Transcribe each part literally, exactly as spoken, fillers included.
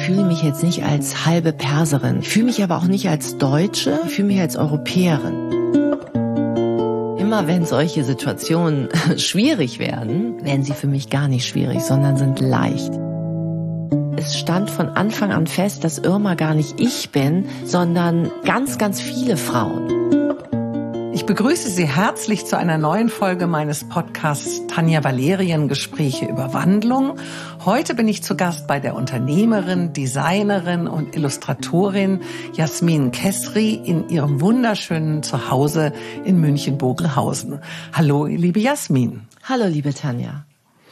fühle mich jetzt nicht als halbe Perserin. Ich fühle mich aber auch nicht als Deutsche. Ich fühle mich als Europäerin. Immer wenn solche Situationen schwierig werden, werden sie für mich gar nicht schwierig, sondern sind leicht. Es stand von Anfang an fest, dass Irma gar nicht ich bin, sondern ganz, ganz viele Frauen. Ich begrüße Sie herzlich zu einer neuen Folge meines Podcasts Tanja Valerien Gespräche über Wandlung. Heute bin ich zu Gast bei der Unternehmerin, Designerin und Illustratorin Jasmin Kesri in ihrem wunderschönen Zuhause in München-Bogelhausen. Hallo, liebe Jasmin. Hallo, liebe Tanja.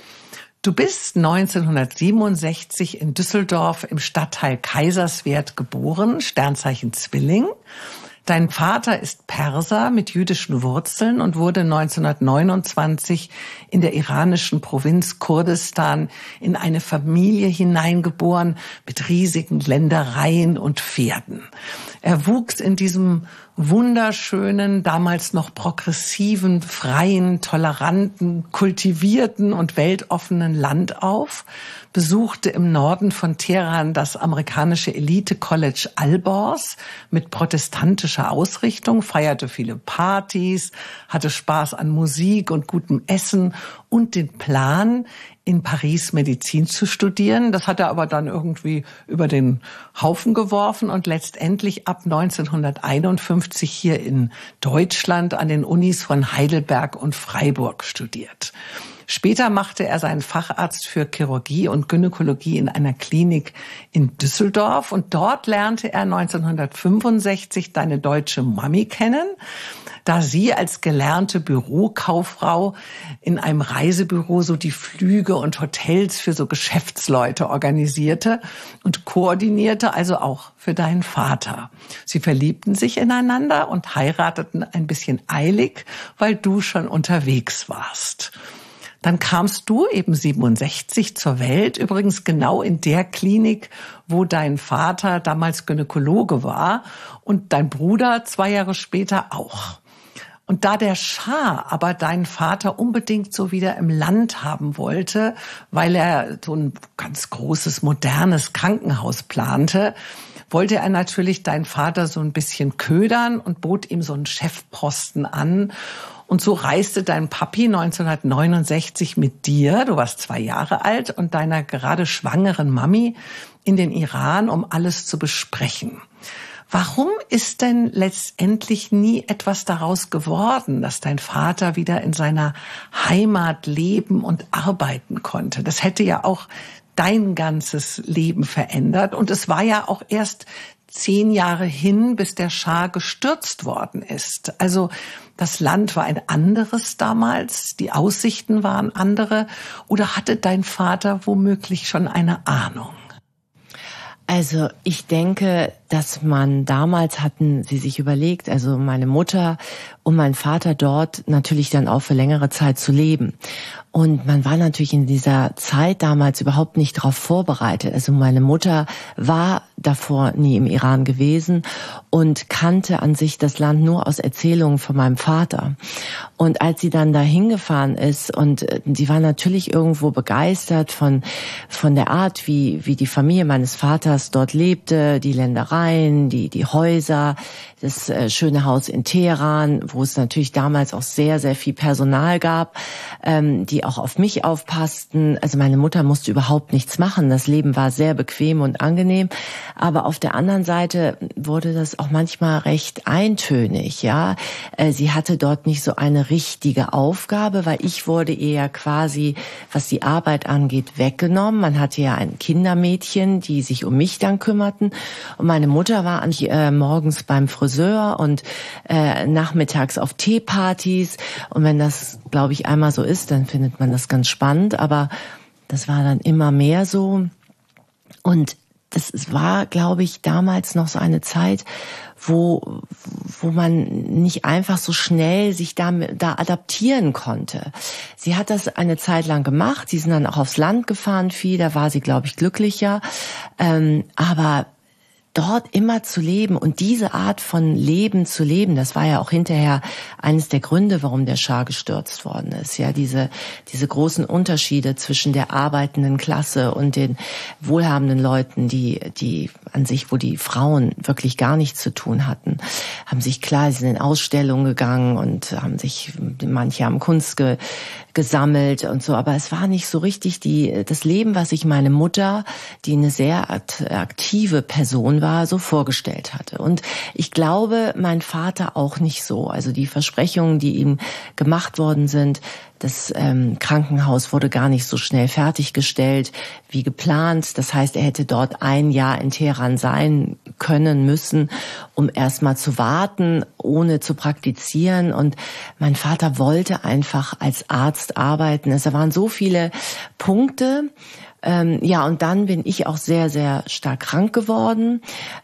Du bist neunzehnhundertsiebenundsechzig in Düsseldorf im Stadtteil Kaiserswerth geboren, Sternzeichen Zwilling. Dein Vater ist Perser mit jüdischen Wurzeln und wurde neunzehnhundertneunundzwanzig in der iranischen Provinz Kurdistan in eine Familie hineingeboren mit riesigen Ländereien und Pferden. Er wuchs in diesem wunderschönen, damals noch progressiven, freien, toleranten, kultivierten und weltoffenen Land auf, besuchte im Norden von Teheran das amerikanische Elite-College Alborz mit protestantischer Ausrichtung, feierte viele Partys, hatte Spaß an Musik und gutem Essen und den Plan, in Paris Medizin zu studieren. Das hat er aber dann irgendwie über den Haufen geworfen und letztendlich ab neunzehnhunderteinundfünfzig hier in Deutschland an den Unis von Heidelberg und Freiburg studiert. Später machte er seinen Facharzt für Chirurgie und Gynäkologie in einer Klinik in Düsseldorf und dort lernte er neunzehnhundertfünfundsechzig deine deutsche Mami kennen, da sie als gelernte Bürokauffrau in einem Reisebüro so die Flüge und Hotels für so Geschäftsleute organisierte und koordinierte, also auch für deinen Vater. Sie verliebten sich ineinander und heirateten ein bisschen eilig, weil du schon unterwegs warst. Dann kamst du eben siebenundsechzig zur Welt, übrigens genau in der Klinik, wo dein Vater damals Gynäkologe war und dein Bruder zwei Jahre später auch. Und da der Schah aber deinen Vater unbedingt so wieder im Land haben wollte, weil er so ein ganz großes, modernes Krankenhaus plante, wollte er natürlich deinen Vater so ein bisschen ködern und bot ihm so einen Chefposten an. Und so reiste dein Papi neunzehnhundertneunundsechzig mit dir, du warst zwei Jahre alt, und deiner gerade schwangeren Mami in den Iran, um alles zu besprechen. Warum ist denn letztendlich nie etwas daraus geworden, dass dein Vater wieder in seiner Heimat leben und arbeiten konnte? Das hätte ja auch dein ganzes Leben verändert. Und es war ja auch erst zehn Jahre hin, bis der Schah gestürzt worden ist. Also das Land war ein anderes damals, die Aussichten waren andere. Oder hatte dein Vater womöglich schon eine Ahnung? Also ich denke, dass man damals hatten sie sich überlegt, also meine Mutter und mein Vater dort natürlich dann auch für längere Zeit zu leben. Und man war natürlich in dieser Zeit damals überhaupt nicht darauf vorbereitet. Also meine Mutter war davor nie im Iran gewesen und kannte an sich das Land nur aus Erzählungen von meinem Vater. Und als sie dann da hingefahren ist und sie war natürlich irgendwo begeistert von von der Art, wie wie die Familie meines Vaters dort lebte, die Ländereien, die die Häuser, das äh, schöne Haus in Teheran, wo es natürlich damals auch sehr, sehr viel Personal gab, ähm, die auch auf mich aufpassten. Also meine Mutter musste überhaupt nichts machen. Das Leben war sehr bequem und angenehm. Aber auf der anderen Seite wurde das auch manchmal recht eintönig, ja. Äh, sie hatte dort nicht so eine richtige Aufgabe, weil ich wurde eher quasi, was die Arbeit angeht, weggenommen. Man hatte ja ein Kindermädchen, die sich um mich dann kümmerten. Und meine Mutter war eigentlich äh, morgens beim Friseur und äh, nachmittags auf Teepartys. Und wenn das, glaube ich, einmal so ist, dann findet man das ganz spannend. Aber das war dann immer mehr so. Und das war, glaube ich, damals noch so eine Zeit, wo wo man nicht einfach so schnell sich da, da adaptieren konnte. Sie hat das eine Zeit lang gemacht. Sie sind dann auch aufs Land gefahren viel. Da war sie, glaube ich, glücklicher. Ähm, aber dort immer zu leben und diese Art von Leben zu leben, das war ja auch hinterher eines der Gründe, warum der Schah gestürzt worden ist. Ja, diese, diese großen Unterschiede zwischen der arbeitenden Klasse und den wohlhabenden Leuten, die, die an sich, wo die Frauen wirklich gar nichts zu tun hatten, haben sich klar, sie sind in Ausstellungen gegangen und haben sich, manche haben Kunst ge, gesammelt und so, aber es war nicht so richtig die, das Leben, was sich meine Mutter, die eine sehr aktive Person war, so vorgestellt hatte. Und ich glaube, mein Vater auch nicht so. Also die Versprechungen, die ihm gemacht worden sind, das ähm, Krankenhaus wurde gar nicht so schnell fertiggestellt wie geplant. Das heißt, er hätte dort ein Jahr in Teheran sein können müssen, um erstmal zu warten, ohne zu praktizieren. Und mein Vater wollte einfach als Arzt arbeiten. Es waren so viele Punkte. Ähm, ja, und dann bin ich auch sehr, sehr stark krank geworden.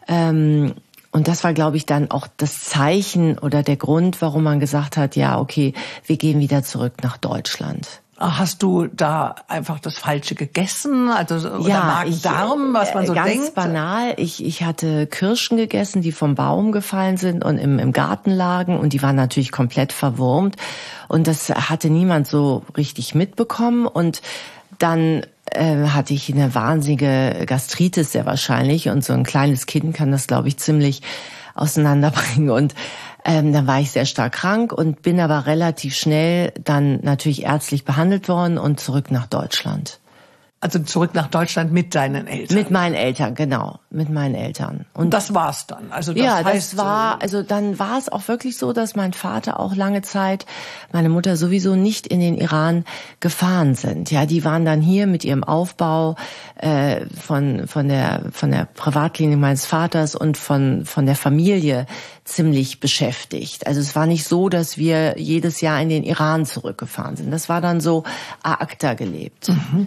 Ähm, Und das war, glaube ich, dann auch das Zeichen oder der Grund, warum man gesagt hat, ja, okay, wir gehen wieder zurück nach Deutschland. Hast du da einfach das Falsche gegessen? Also oder ja, Magen-Darm, was man so ganz denkt? Ganz banal. Ich, ich hatte Kirschen gegessen, die vom Baum gefallen sind und im, im Garten lagen. Und die waren natürlich komplett verwurmt. Und das hatte niemand so richtig mitbekommen. Und dann äh, hatte ich eine wahnsinnige Gastritis sehr wahrscheinlich. Und so ein kleines Kind kann das, glaube ich, ziemlich auseinanderbringen. Und ähm, dann war ich sehr stark krank und bin aber relativ schnell dann natürlich ärztlich behandelt worden und zurück nach Deutschland. Also zurück nach Deutschland mit deinen Eltern? Mit meinen Eltern, genau, mit meinen Eltern. Und das war's dann? Also das ja, heißt, das war, also dann war es auch wirklich so, dass mein Vater auch lange Zeit, meine Mutter sowieso nicht in den Iran gefahren sind. Ja, die waren dann hier mit ihrem Aufbau äh, von von der von der Privatklinik meines Vaters und von von der Familie ziemlich beschäftigt. Also es war nicht so, dass wir jedes Jahr in den Iran zurückgefahren sind. Das war dann so à acta gelebt. Mhm.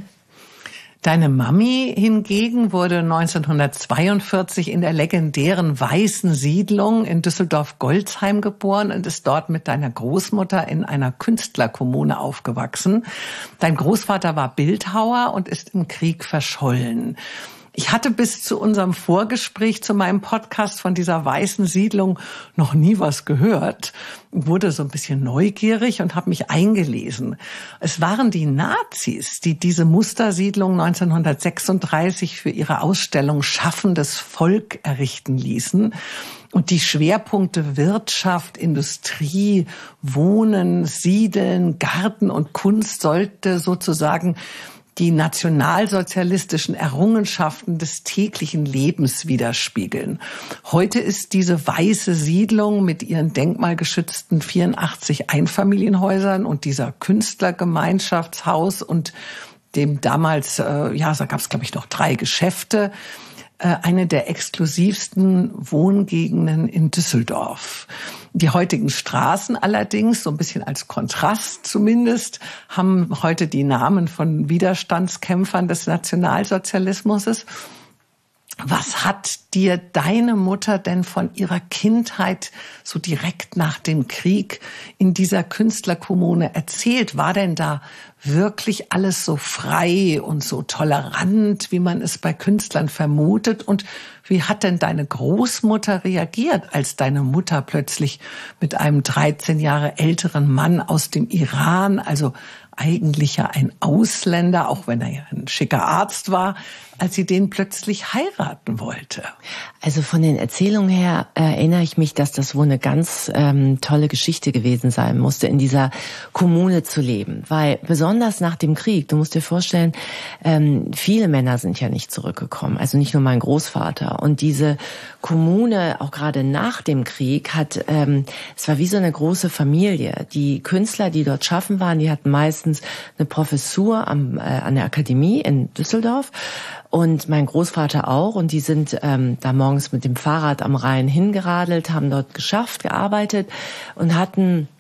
Deine Mami hingegen wurde neunzehnhundertzweiundvierzig in der legendären Weißen Siedlung in Düsseldorf-Golzheim geboren und ist dort mit deiner Großmutter in einer Künstlerkommune aufgewachsen. Dein Großvater war Bildhauer und ist im Krieg verschollen. Ich hatte bis zu unserem Vorgespräch zu meinem Podcast von dieser Weißen Siedlung noch nie was gehört, wurde so ein bisschen neugierig und habe mich eingelesen. Es waren die Nazis, die diese Mustersiedlung neunzehnhundertsechsunddreißig für ihre Ausstellung Schaffendes Volk errichten ließen. Und die Schwerpunkte Wirtschaft, Industrie, Wohnen, Siedeln, Garten und Kunst sollte sozusagen die nationalsozialistischen Errungenschaften des täglichen Lebens widerspiegeln. Heute ist diese weiße Siedlung mit ihren denkmalgeschützten vierundachtzig Einfamilienhäusern und dieser Künstlergemeinschaftshaus und dem damals, äh, ja, da gab es, glaube ich, noch drei Geschäfte, äh, eine der exklusivsten Wohngegenden in Düsseldorf. Die heutigen Straßen allerdings, so ein bisschen als Kontrast zumindest, haben heute die Namen von Widerstandskämpfern des Nationalsozialismus. Was hat dir deine Mutter denn von ihrer Kindheit so direkt nach dem Krieg in dieser Künstlerkommune erzählt? War denn da wirklich alles so frei und so tolerant, wie man es bei Künstlern vermutet? Und wie hat denn deine Großmutter reagiert, als deine Mutter plötzlich mit einem dreizehn Jahre älteren Mann aus dem Iran, also eigentlich ja ein Ausländer, auch wenn er ja ein schicker Arzt war, als sie den plötzlich heiraten wollte? Also von den Erzählungen her erinnere ich mich, dass das wohl eine ganz ähm, tolle Geschichte gewesen sein musste, in dieser Kommune zu leben. Weil besonders nach dem Krieg, du musst dir vorstellen, ähm, viele Männer sind ja nicht zurückgekommen, also nicht nur mein Großvater. Und diese Kommune, auch gerade nach dem Krieg, hat, ähm, es war wie so eine große Familie. Die Künstler, die dort schaffen waren, die hatten meistens eine Professur am, äh, an der Akademie in Düsseldorf. Und mein Großvater auch. Und die sind ähm, da morgens mit dem Fahrrad am Rhein hingeradelt, haben dort geschafft, gearbeitet und hatten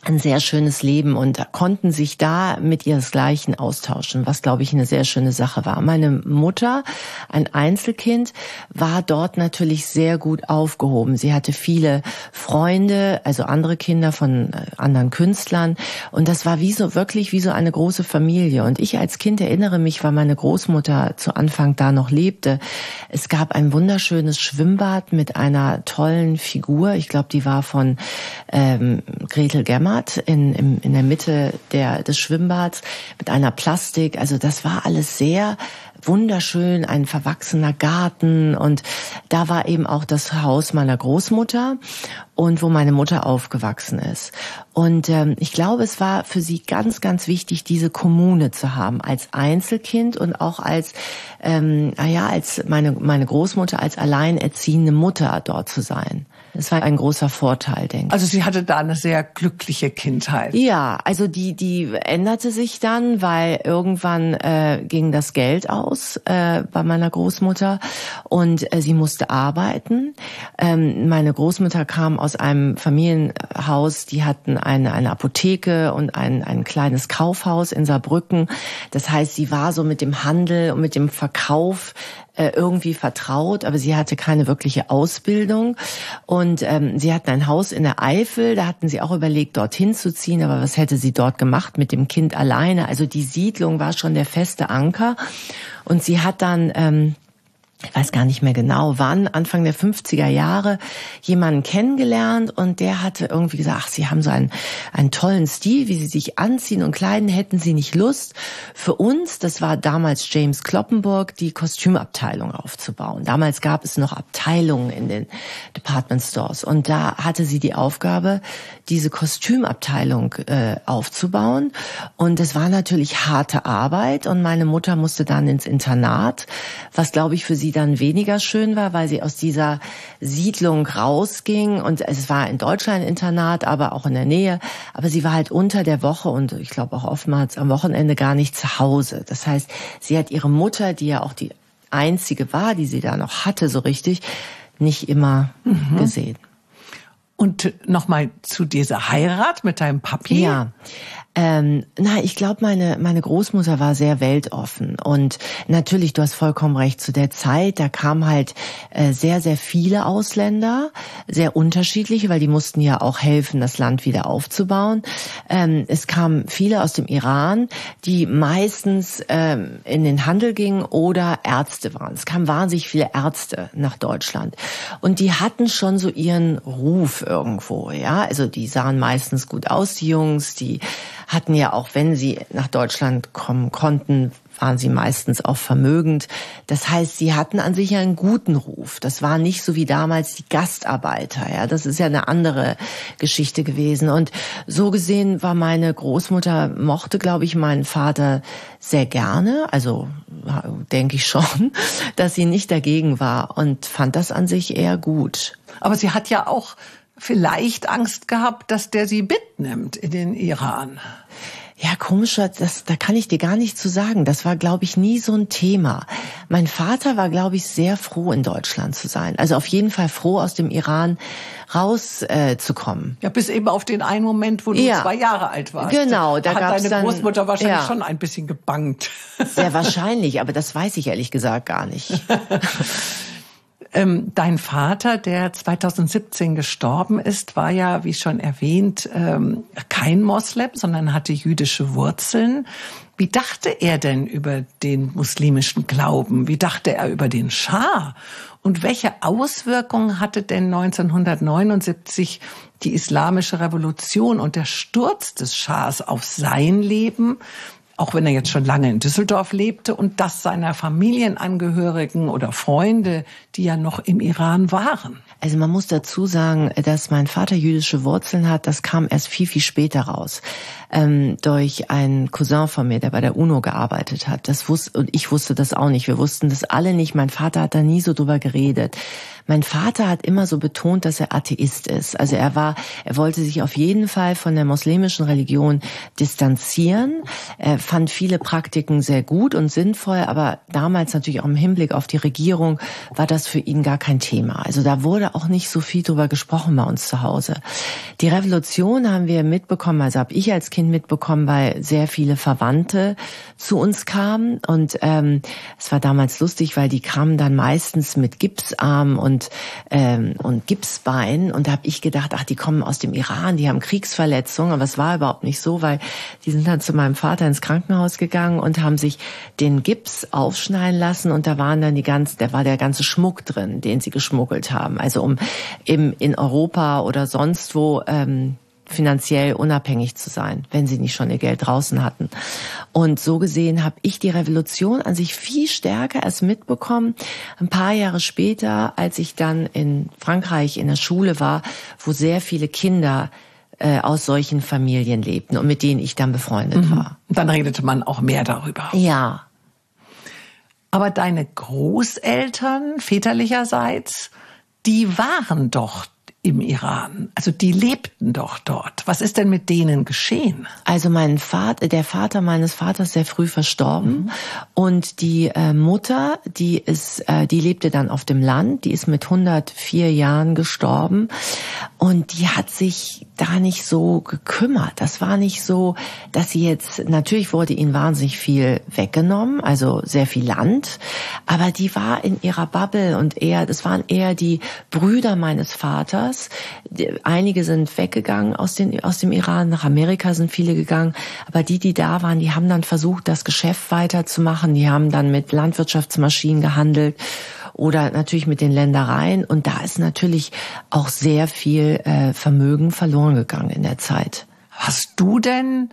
ein sehr schönes Leben und konnten sich da mit ihresgleichen austauschen, was, glaube ich, eine sehr schöne Sache war. Meine Mutter, ein Einzelkind, war dort natürlich sehr gut aufgehoben. Sie hatte viele Freunde, also andere Kinder von anderen Künstlern, und das war wie so, wirklich wie so eine große Familie. Und ich als Kind erinnere mich, weil meine Großmutter zu Anfang da noch lebte, es gab ein wunderschönes Schwimmbad mit einer tollen Figur. Ich glaube, die war von ähm, Gretel Gemmer. In, in, in der Mitte der, des Schwimmbads mit einer Plastik. Also das war alles sehr wunderschön, ein verwachsener Garten, und da war eben auch das Haus meiner Großmutter und wo meine Mutter aufgewachsen ist. Und ähm, ich glaube, es war für sie ganz, ganz wichtig, diese Kommune zu haben, als Einzelkind und auch als, ähm, naja, als meine, meine Großmutter als alleinerziehende Mutter dort zu sein. Das war ein großer Vorteil, denke ich. Also sie hatte da eine sehr glückliche Kindheit. Ja, also die die änderte sich dann, weil irgendwann äh, ging das Geld aus äh, bei meiner Großmutter und äh, sie musste arbeiten. Ähm, meine Großmutter kam aus einem Familienhaus, die hatten eine eine Apotheke und ein ein kleines Kaufhaus in Saarbrücken. Das heißt, sie war so mit dem Handel und mit dem Verkauf irgendwie vertraut, aber sie hatte keine wirkliche Ausbildung, und ähm, sie hatten ein Haus in der Eifel, da hatten sie auch überlegt, dorthin zu ziehen, aber was hätte sie dort gemacht mit dem Kind alleine? Also die Siedlung war schon der feste Anker, und sie hat dann ähm, ich weiß gar nicht mehr genau wann, Anfang der fünfziger Jahre, jemanden kennengelernt, und der hatte irgendwie gesagt, ach, Sie haben so einen, einen tollen Stil, wie Sie sich anziehen und kleiden, hätten Sie nicht Lust, für uns, das war damals James Kloppenburg, die Kostümabteilung aufzubauen. Damals gab es noch Abteilungen in den Department Stores, und da hatte sie die Aufgabe, diese Kostümabteilung äh, aufzubauen, und es war natürlich harte Arbeit, und meine Mutter musste dann ins Internat, was, glaube ich, für sie dann weniger schön war, weil sie aus dieser Siedlung rausging, und es war in Deutschland ein Internat, aber auch in der Nähe, aber sie war halt unter der Woche und ich glaube auch oftmals am Wochenende gar nicht zu Hause. Das heißt, sie hat ihre Mutter, die ja auch die einzige war, die sie da noch hatte, so richtig, nicht immer mhm. gesehen. Und nochmal zu dieser Heirat mit deinem Papi? Ja. Ähm, na, ich glaube, meine meine Großmutter war sehr weltoffen, und natürlich, du hast vollkommen recht, zu der Zeit, da kamen halt äh, sehr, sehr viele Ausländer, sehr unterschiedliche, weil die mussten ja auch helfen, das Land wieder aufzubauen. Ähm, es kamen viele aus dem Iran, die meistens ähm, in den Handel gingen oder Ärzte waren. Es kamen wahnsinnig viele Ärzte nach Deutschland, und die hatten schon so ihren Ruf irgendwo, ja, also die sahen meistens gut aus, die Jungs, die hatten ja auch, wenn sie nach Deutschland kommen konnten, waren sie meistens auch vermögend. Das heißt, sie hatten an sich einen guten Ruf. Das war nicht so wie damals die Gastarbeiter. Ja, das ist ja eine andere Geschichte gewesen. Und so gesehen war meine Großmutter, mochte, glaube ich, meinen Vater sehr gerne. Also denke ich schon, dass sie nicht dagegen war, und fand das an sich eher gut. Aber sie hat ja auch vielleicht Angst gehabt, dass der sie mitnimmt in den Iran. Ja, komisch, das, da kann ich dir gar nicht zu sagen. Das war, glaube ich, nie so ein Thema. Mein Vater war, glaube ich, sehr froh, in Deutschland zu sein. Also auf jeden Fall froh, aus dem Iran rauszukommen. Äh, ja, bis eben auf den einen Moment, wo du ja. zwei Jahre alt warst. Genau, da, da hat gab's deine dann, Großmutter wahrscheinlich ja. schon ein bisschen gebangt. Sehr wahrscheinlich, aber das weiß ich ehrlich gesagt gar nicht. Ähm, dein Vater, der zweitausendsiebzehn gestorben ist, war ja, wie schon erwähnt, ähm, kein Moslem, sondern hatte jüdische Wurzeln. Wie dachte er denn über den muslimischen Glauben? Wie dachte er über den Schah? Und welche Auswirkungen hatte denn neunzehnhundertneunundsiebzig die Islamische Revolution und der Sturz des Schahs auf sein Leben? Auch wenn er jetzt schon lange in Düsseldorf lebte, und das seiner Familienangehörigen oder Freunde, die ja noch im Iran waren. Also man muss dazu sagen, dass mein Vater jüdische Wurzeln hat, das kam erst viel, viel später raus. Ähm, durch einen Cousin von mir, der bei der UNO gearbeitet hat. Das wusste, und ich wusste das auch nicht. Wir wussten das alle nicht. Mein Vater hat da nie so drüber geredet. mein Vater hat immer so betont, dass er Atheist ist. Also er war, er wollte sich auf jeden Fall von der muslimischen Religion distanzieren. Er fand viele Praktiken sehr gut und sinnvoll, aber damals natürlich auch im Hinblick auf die Regierung war das für ihn gar kein Thema. Also da wurde auch nicht so viel drüber gesprochen bei uns zu Hause. Die Revolution haben wir mitbekommen, also habe ich als Kind mitbekommen, weil sehr viele Verwandte zu uns kamen und ähm, es war damals lustig, weil die kamen dann meistens mit Gipsarm und ähm, und Gipsbein und da habe ich gedacht, ach, die kommen aus dem Iran, die haben Kriegsverletzungen, aber es war überhaupt nicht so, weil die sind dann zu meinem Vater ins Krankenhaus gegangen und haben sich den Gips aufschneiden lassen und da waren dann die ganzen, da war der ganze Schmuck drin, den sie geschmuggelt haben, also um im in Europa oder sonst wo ähm, finanziell unabhängig zu sein, wenn sie nicht schon ihr Geld draußen hatten. Und so gesehen habe ich die Revolution an sich viel stärker erst mitbekommen, ein paar Jahre später, als ich dann in Frankreich in der Schule war, wo sehr viele Kinder äh, aus solchen Familien lebten und mit denen ich dann befreundet mhm. war. Dann redete man auch mehr darüber. Ja. Aber deine Großeltern väterlicherseits, die waren doch im Iran. Also die lebten doch dort. Was ist denn mit denen geschehen? Also mein Vater, der Vater meines Vaters ist sehr früh verstorben mhm. und die äh, Mutter, die ist, äh, die lebte dann auf dem Land. Die ist mit hundertvier Jahren gestorben und die hat sich da nicht so gekümmert. Das war nicht so, dass sie jetzt, natürlich wurde ihnen wahnsinnig viel weggenommen, also sehr viel Land, aber die war in ihrer Bubble und eher, das waren eher die Brüder meines Vaters. Einige sind weggegangen aus, den, aus dem Iran, nach Amerika sind viele gegangen, aber die, die da waren, die haben dann versucht, das Geschäft weiterzumachen, die haben dann mit Landwirtschaftsmaschinen gehandelt oder natürlich mit den Ländereien und da ist natürlich auch sehr viel äh, Vermögen verloren gegangen in der Zeit. Hast du denn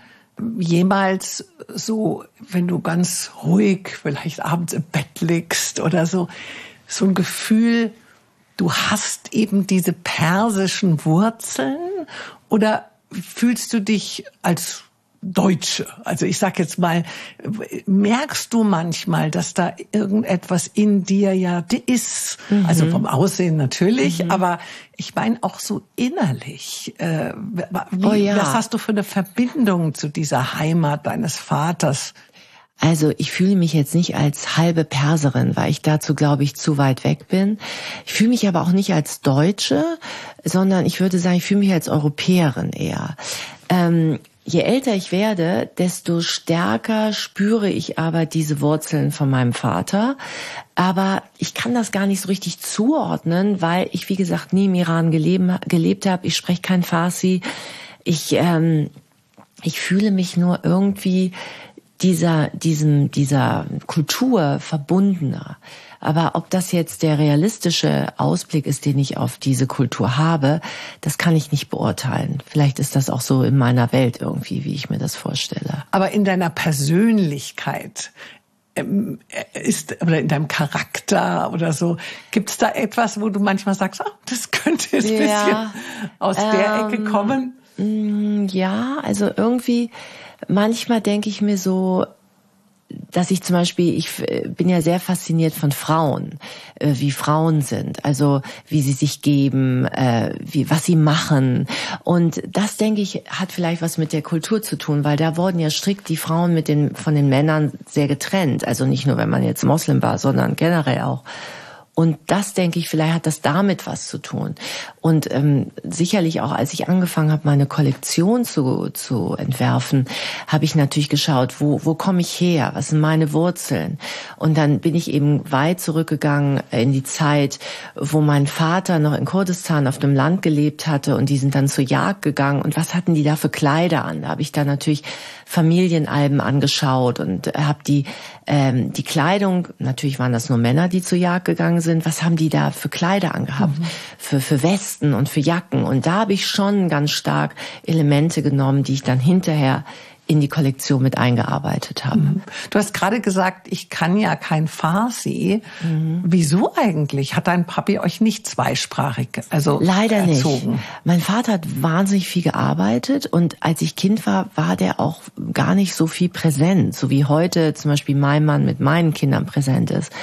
jemals so, wenn du ganz ruhig vielleicht abends im Bett liegst oder so, so ein Gefühl, du hast eben diese persischen Wurzeln oder fühlst du dich als Deutsche? Also ich sag jetzt mal, merkst du manchmal, dass da irgendetwas in dir ja ist? Mhm. Also vom Aussehen natürlich, mhm. aber ich meine auch so innerlich. Äh, wie, oh ja. Was hast du für eine Verbindung zu dieser Heimat deines Vaters? Also ich fühle mich jetzt nicht als halbe Perserin, weil ich dazu, glaube ich, zu weit weg bin. Ich fühle mich aber auch nicht als Deutsche, sondern ich würde sagen, ich fühle mich als Europäerin eher. Ähm, je älter ich werde, desto stärker spüre ich aber diese Wurzeln von meinem Vater. Aber ich kann das gar nicht so richtig zuordnen, weil ich, wie gesagt, nie im Iran gelebt, gelebt habe. Ich spreche kein Farsi. Ich, ähm, ich fühle mich nur irgendwie dieser, diesem, dieser Kultur verbundener. Aber ob das jetzt der realistische Ausblick ist, den ich auf diese Kultur habe, das kann ich nicht beurteilen. Vielleicht ist das auch so in meiner Welt irgendwie, wie ich mir das vorstelle. Aber in deiner Persönlichkeit ist, oder in deinem Charakter oder so, gibt es da etwas, wo du manchmal sagst, oh, das könnte jetzt ein ja, bisschen aus ähm, der Ecke kommen? Ja, also irgendwie manchmal denke ich mir so, dass ich zum Beispiel, ich bin ja sehr fasziniert von Frauen, wie Frauen sind, also wie sie sich geben, wie was sie machen. Und das, denke ich, hat vielleicht was mit der Kultur zu tun, weil da wurden ja strikt die Frauen mit den von den Männern sehr getrennt. Also nicht nur, wenn man jetzt Moslem war, sondern generell auch. Und das, denke ich, vielleicht hat das damit was zu tun. Und ähm, sicherlich auch, als ich angefangen habe, meine Kollektion zu zu entwerfen, habe ich natürlich geschaut, wo wo komme ich her? Was sind meine Wurzeln? Und dann bin ich eben weit zurückgegangen in die Zeit, wo mein Vater noch in Kurdistan auf dem Land gelebt hatte und die sind dann zur Jagd gegangen. Und was hatten die da für Kleider an? Da habe ich dann natürlich Familienalben angeschaut und habe die ähm, die Kleidung, natürlich waren das nur Männer, die zur Jagd gegangen sind. Was haben die da für Kleider angehabt? Mhm. Für, für Westen und für Jacken. Und da habe ich schon ganz stark Elemente genommen, die ich dann hinterher in die Kollektion mit eingearbeitet habe. Mhm. Du hast gerade gesagt, ich kann ja kein Farsi. Mhm. Wieso eigentlich? Hat dein Papi euch nicht zweisprachig also Leider erzogen? nicht. Mein Vater hat wahnsinnig viel gearbeitet und als ich Kind war, war der auch gar nicht so viel präsent, so wie heute zum Beispiel mein Mann mit meinen Kindern präsent ist.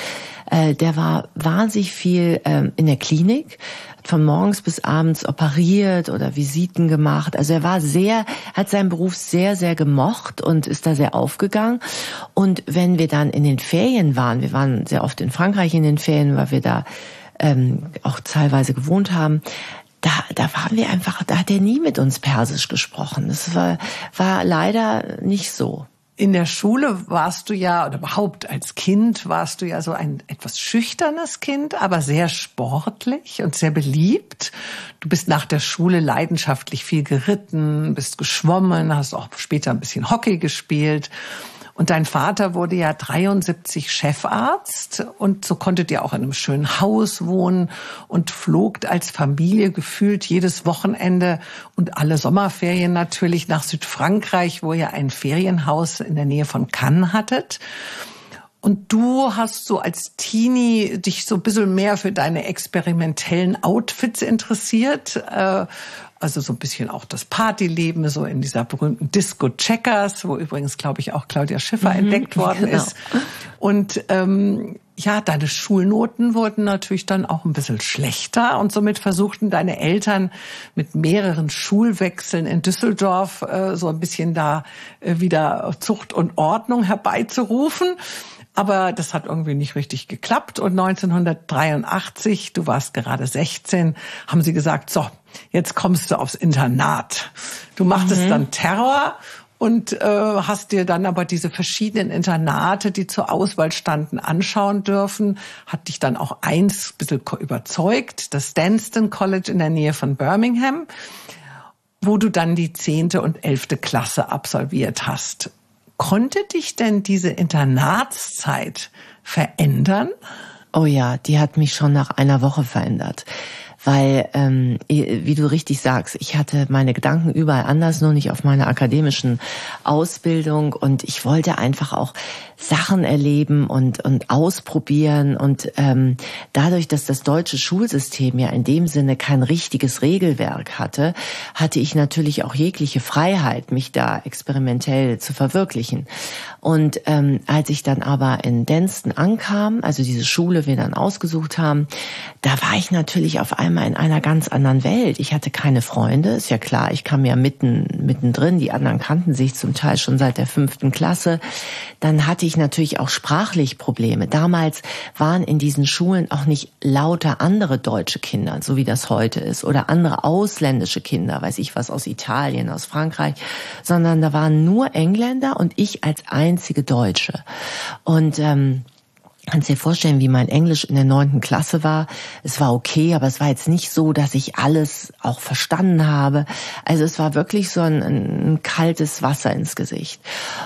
Äh, der war wahnsinnig viel ähm, in der Klinik, von morgens bis abends operiert oder Visiten gemacht. Also er war sehr, hat seinen Beruf sehr, sehr gemocht und ist da sehr aufgegangen. Und wenn wir dann in den Ferien waren, wir waren sehr oft in Frankreich in den Ferien, weil wir da ähm, auch teilweise gewohnt haben, da, da waren wir einfach, da hat er nie mit uns Persisch gesprochen. Das war, war leider nicht so. In der Schule warst du ja, oder überhaupt als Kind warst du ja so ein etwas schüchternes Kind, aber sehr sportlich und sehr beliebt. Du bist nach der Schule leidenschaftlich viel geritten, bist geschwommen, hast auch später ein bisschen Hockey gespielt. Und dein Vater wurde ja dreiundsiebzig Chefarzt und so konntet ihr auch in einem schönen Haus wohnen und flogt als Familie gefühlt jedes Wochenende und alle Sommerferien natürlich nach Südfrankreich, wo ihr ein Ferienhaus in der Nähe von Cannes hattet. Und du hast so als Teenie dich so ein bisschen mehr für deine experimentellen Outfits interessiert. Also so ein bisschen auch das Partyleben, so in dieser berühmten Disco Checkers, wo übrigens, glaube ich, auch Claudia Schiffer mhm, entdeckt worden genau. ist. Und ähm, ja, deine Schulnoten wurden natürlich dann auch ein bisschen schlechter. Und somit versuchten deine Eltern mit mehreren Schulwechseln in Düsseldorf äh, so ein bisschen da äh, wieder Zucht und Ordnung herbeizurufen. Aber das hat irgendwie nicht richtig geklappt. Und neunzehnhundertdreiundachtzig, du warst gerade sechzehn, haben sie gesagt, so, jetzt kommst du aufs Internat. Du machtest mhm. dann Terror und äh, hast dir dann aber diese verschiedenen Internate, die zur Auswahl standen, anschauen dürfen. Hat dich dann auch eins ein bisschen überzeugt, das Danston College in der Nähe von Birmingham, wo du dann die zehnte und elfte Klasse absolviert hast. Konnte dich denn diese Internatszeit verändern? Oh ja, die hat mich schon nach einer Woche verändert. Weil, ähm, wie du richtig sagst, ich hatte meine Gedanken überall anders, nur nicht auf meiner akademischen Ausbildung. Und ich wollte einfach auch Sachen erleben und und ausprobieren. Und ähm, dadurch, dass das deutsche Schulsystem ja in dem Sinne kein richtiges Regelwerk hatte, hatte ich natürlich auch jegliche Freiheit, mich da experimentell zu verwirklichen. Und ähm, als ich dann aber in Danston ankam, also diese Schule wir dann ausgesucht haben, da war ich natürlich auf einmal in einer ganz anderen Welt. Ich hatte keine Freunde, ist ja klar, ich kam ja mitten mittendrin, die anderen kannten sich zum Teil schon seit der fünften Klasse. Dann hatte ich natürlich auch sprachlich Probleme. Damals waren in diesen Schulen auch nicht lauter andere deutsche Kinder, so wie das heute ist, oder andere ausländische Kinder, weiß ich was, aus Italien, aus Frankreich, sondern da waren nur Engländer und ich als einzige Deutsche. Und ähm, kannst dir vorstellen, wie mein Englisch in der neunten Klasse war. Es war okay, aber es war jetzt nicht so, dass ich alles auch verstanden habe. Also es war wirklich so ein, ein kaltes Wasser ins Gesicht.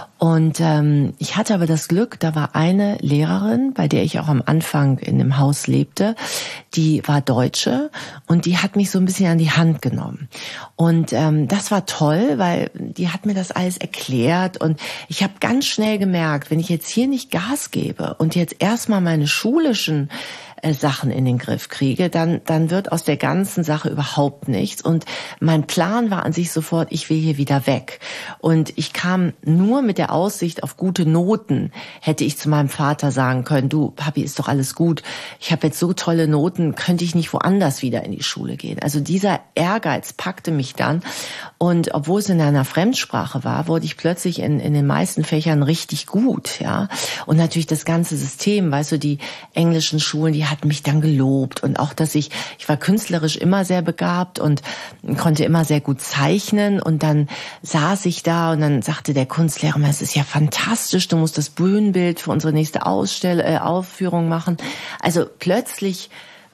Und ähm, ich hatte aber das Glück, da war eine Lehrerin, bei der ich auch am Anfang in dem Haus lebte, die war Deutsche und die hat mich so ein bisschen an die Hand genommen. Und ähm, das war toll, weil die hat mir das alles erklärt und ich habe ganz schnell gemerkt, wenn ich jetzt hier nicht Gas gebe und jetzt erstmal meine schulischen Sachen in den Griff kriege, dann dann wird aus der ganzen Sache überhaupt nichts. Und mein Plan war an sich sofort, ich will hier wieder weg. Und ich kam nur mit der Aussicht auf gute Noten, hätte ich zu meinem Vater sagen können, du, Papi, ist doch alles gut. Ich habe jetzt so tolle Noten, könnte ich nicht woanders wieder in die Schule gehen. Also dieser Ehrgeiz packte mich dann. Und obwohl es in einer Fremdsprache war, wurde ich plötzlich in, in den meisten Fächern richtig gut, ja. Und natürlich das ganze System, weißt du, die englischen Schulen, die hat mich dann gelobt und auch, dass ich, ich war künstlerisch immer sehr begabt und konnte immer sehr gut zeichnen und dann saß ich da und dann sagte der Kunstlehrer, es ist ja fantastisch, du musst das Bühnenbild für unsere nächste Ausstell- äh, Aufführung machen. Also plötzlich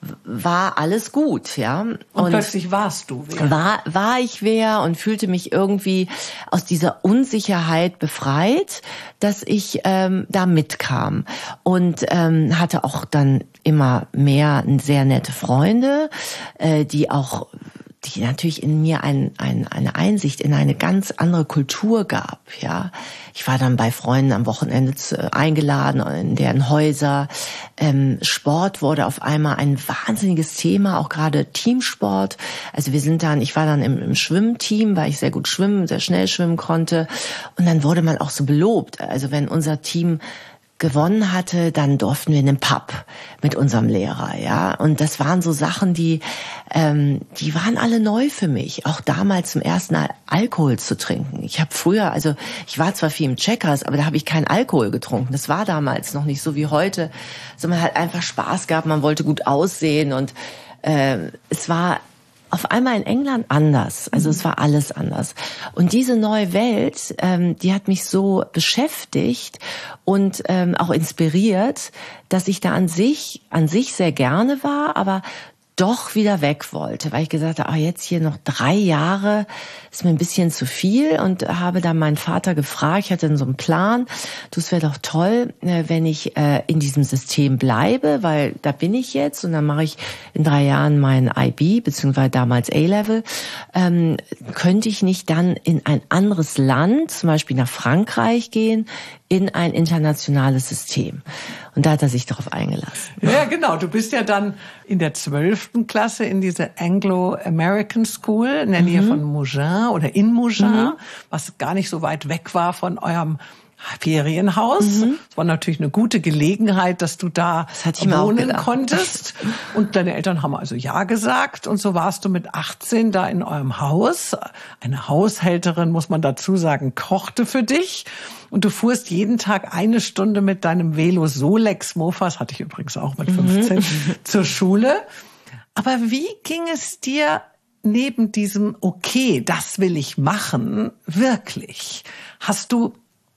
war alles gut, ja. Und, und plötzlich warst du wer. War, war ich wer und fühlte mich irgendwie aus dieser Unsicherheit befreit, dass ich ähm, da mitkam. Und ähm, hatte auch dann immer mehr sehr nette Freunde, äh, die auch die natürlich in mir ein, ein, eine Einsicht in eine ganz andere Kultur gab. Ja, ich war dann bei Freunden am Wochenende zu, eingeladen in deren Häuser. Ähm, Sport wurde auf einmal ein wahnsinniges Thema, auch gerade Teamsport. Also wir sind dann, ich war dann im, im Schwimmteam, weil ich sehr gut schwimmen, sehr schnell schwimmen konnte. Und dann wurde man auch so belobt. Also wenn unser Team gewonnen hatte, dann durften wir in den Pub mit unserem Lehrer, ja. Und das waren so Sachen, die, ähm, die waren alle neu für mich. Auch damals zum ersten Mal Alkohol zu trinken. Ich habe früher, also ich war zwar viel im Checkers, aber da habe ich keinen Alkohol getrunken. Das war damals noch nicht so wie heute. Sondern man hat einfach Spaß gehabt, man wollte gut aussehen und äh, es war auf einmal in England anders. Also es war alles anders. Und diese neue Welt, ähm, die hat mich so beschäftigt und ähm, auch inspiriert, dass ich da an sich, an sich sehr gerne war, aber doch wieder weg wollte, weil ich gesagt habe, ah, jetzt hier noch drei Jahre ist mir ein bisschen zu viel und habe dann meinen Vater gefragt, ich hatte so einen Plan, du, es wäre doch toll, wenn ich äh, in diesem System bleibe, weil da bin ich jetzt und dann mache ich in drei Jahren mein I B, beziehungsweise damals A-Level, ähm, könnte ich nicht dann in ein anderes Land, zum Beispiel nach Frankreich gehen, in ein internationales System. Und da hat er sich darauf eingelassen. Ja, genau. Du bist ja dann in der zwölften Klasse in diese Anglo-American School in der Nähe mhm. von Mougins oder in Mougins, mhm. was gar nicht so weit weg war von eurem Ferienhaus. Mhm. Es war natürlich eine gute Gelegenheit, dass du da wohnen konntest. Und deine Eltern haben also ja gesagt. Und so warst du mit achtzehn da in eurem Haus. Eine Haushälterin, muss man dazu sagen, kochte für dich. Und du fuhrst jeden Tag eine Stunde mit deinem Velo Solex Mofas, hatte ich übrigens auch mit fünfzehn, mhm. zur Schule. Aber wie ging es dir neben diesem, okay, das will ich machen, wirklich? Hast du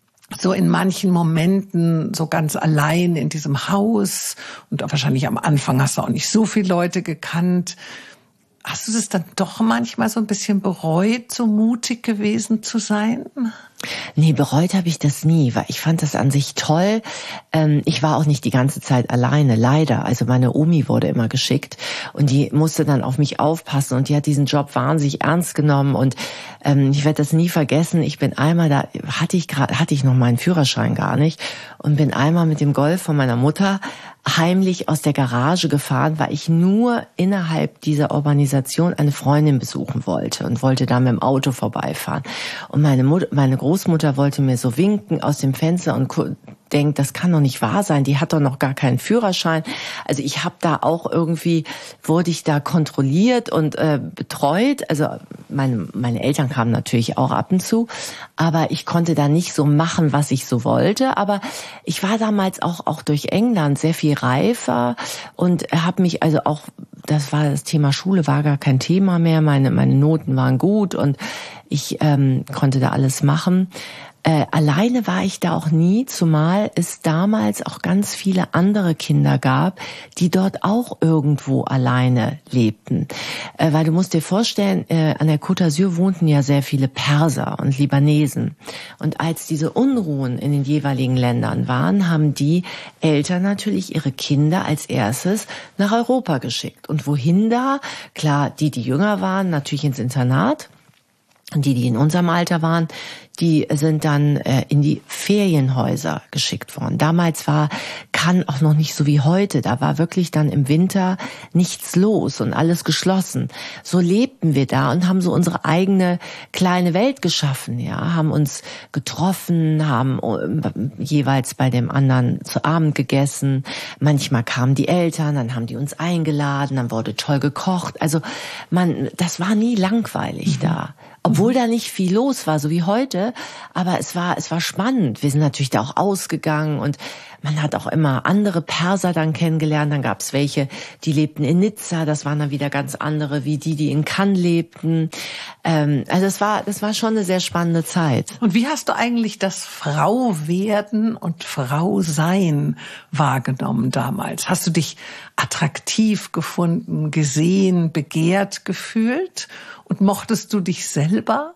so in manchen Momenten so ganz allein in diesem Haus und wahrscheinlich am Anfang hast du auch nicht so viele Leute gekannt. Hast du das dann doch manchmal so ein bisschen bereut, so mutig gewesen zu sein? Nee, bereut habe ich das nie, weil ich fand das an sich toll. Ähm, ich war auch nicht die ganze Zeit alleine, leider. Also meine Omi wurde immer geschickt und die musste dann auf mich aufpassen und die hat diesen Job wahnsinnig ernst genommen und ähm, ich werde das nie vergessen. Ich bin einmal, da hatte ich gerade, hatte ich noch meinen Führerschein gar nicht und bin einmal mit dem Golf von meiner Mutter heimlich aus der Garage gefahren, weil ich nur innerhalb dieser Organisation eine Freundin besuchen wollte und wollte da mit dem Auto vorbeifahren. Und meine Mutter, meine Großmutter wollte mir so winken aus dem Fenster und denkt, das kann doch nicht wahr sein, die hat doch noch gar keinen Führerschein. Also ich habe da auch irgendwie, wurde ich da kontrolliert und äh, betreut. Also meine, meine Eltern kamen natürlich auch ab und zu, aber ich konnte da nicht so machen, was ich so wollte. Aber ich war damals auch auch durch England sehr viel reifer und habe mich also auch, das war das Thema Schule, war gar kein Thema mehr. Meine meine Noten waren gut und ich ähm, konnte da alles machen. Äh, alleine war ich da auch nie, zumal es damals auch ganz viele andere Kinder gab, die dort auch irgendwo alleine lebten. Äh, weil du musst dir vorstellen, äh, an der Côte d'Azur wohnten ja sehr viele Perser und Libanesen. Und als diese Unruhen in den jeweiligen Ländern waren, haben die Eltern natürlich ihre Kinder als erstes nach Europa geschickt. Und wohin da? Klar, die, die jünger waren, natürlich ins Internat. Und die, die in unserem Alter waren, die sind dann äh, in die Ferienhäuser geschickt worden. Damals war Cannes auch noch nicht so wie heute. Da war wirklich dann im Winter nichts los und alles geschlossen. So lebten wir da und haben so unsere eigene kleine Welt geschaffen. Ja, haben uns getroffen, haben äh, jeweils bei dem anderen zu Abend gegessen. Manchmal kamen die Eltern, dann haben die uns eingeladen, dann wurde toll gekocht. Also man, das war nie langweilig mhm. da. Obwohl da nicht viel los war, so wie heute, aber es war es war spannend. Wir sind natürlich da auch ausgegangen und man hat auch immer andere Perser dann kennengelernt. Dann gab es welche, die lebten in Nizza, das waren dann wieder ganz andere, wie die, die in Cannes lebten. Ähm, also es war das war schon eine sehr spannende Zeit. Und wie hast du eigentlich das Frauwerden und Frausein wahrgenommen damals? Hast du dich attraktiv gefunden, gesehen, begehrt gefühlt? Und mochtest du dich selber?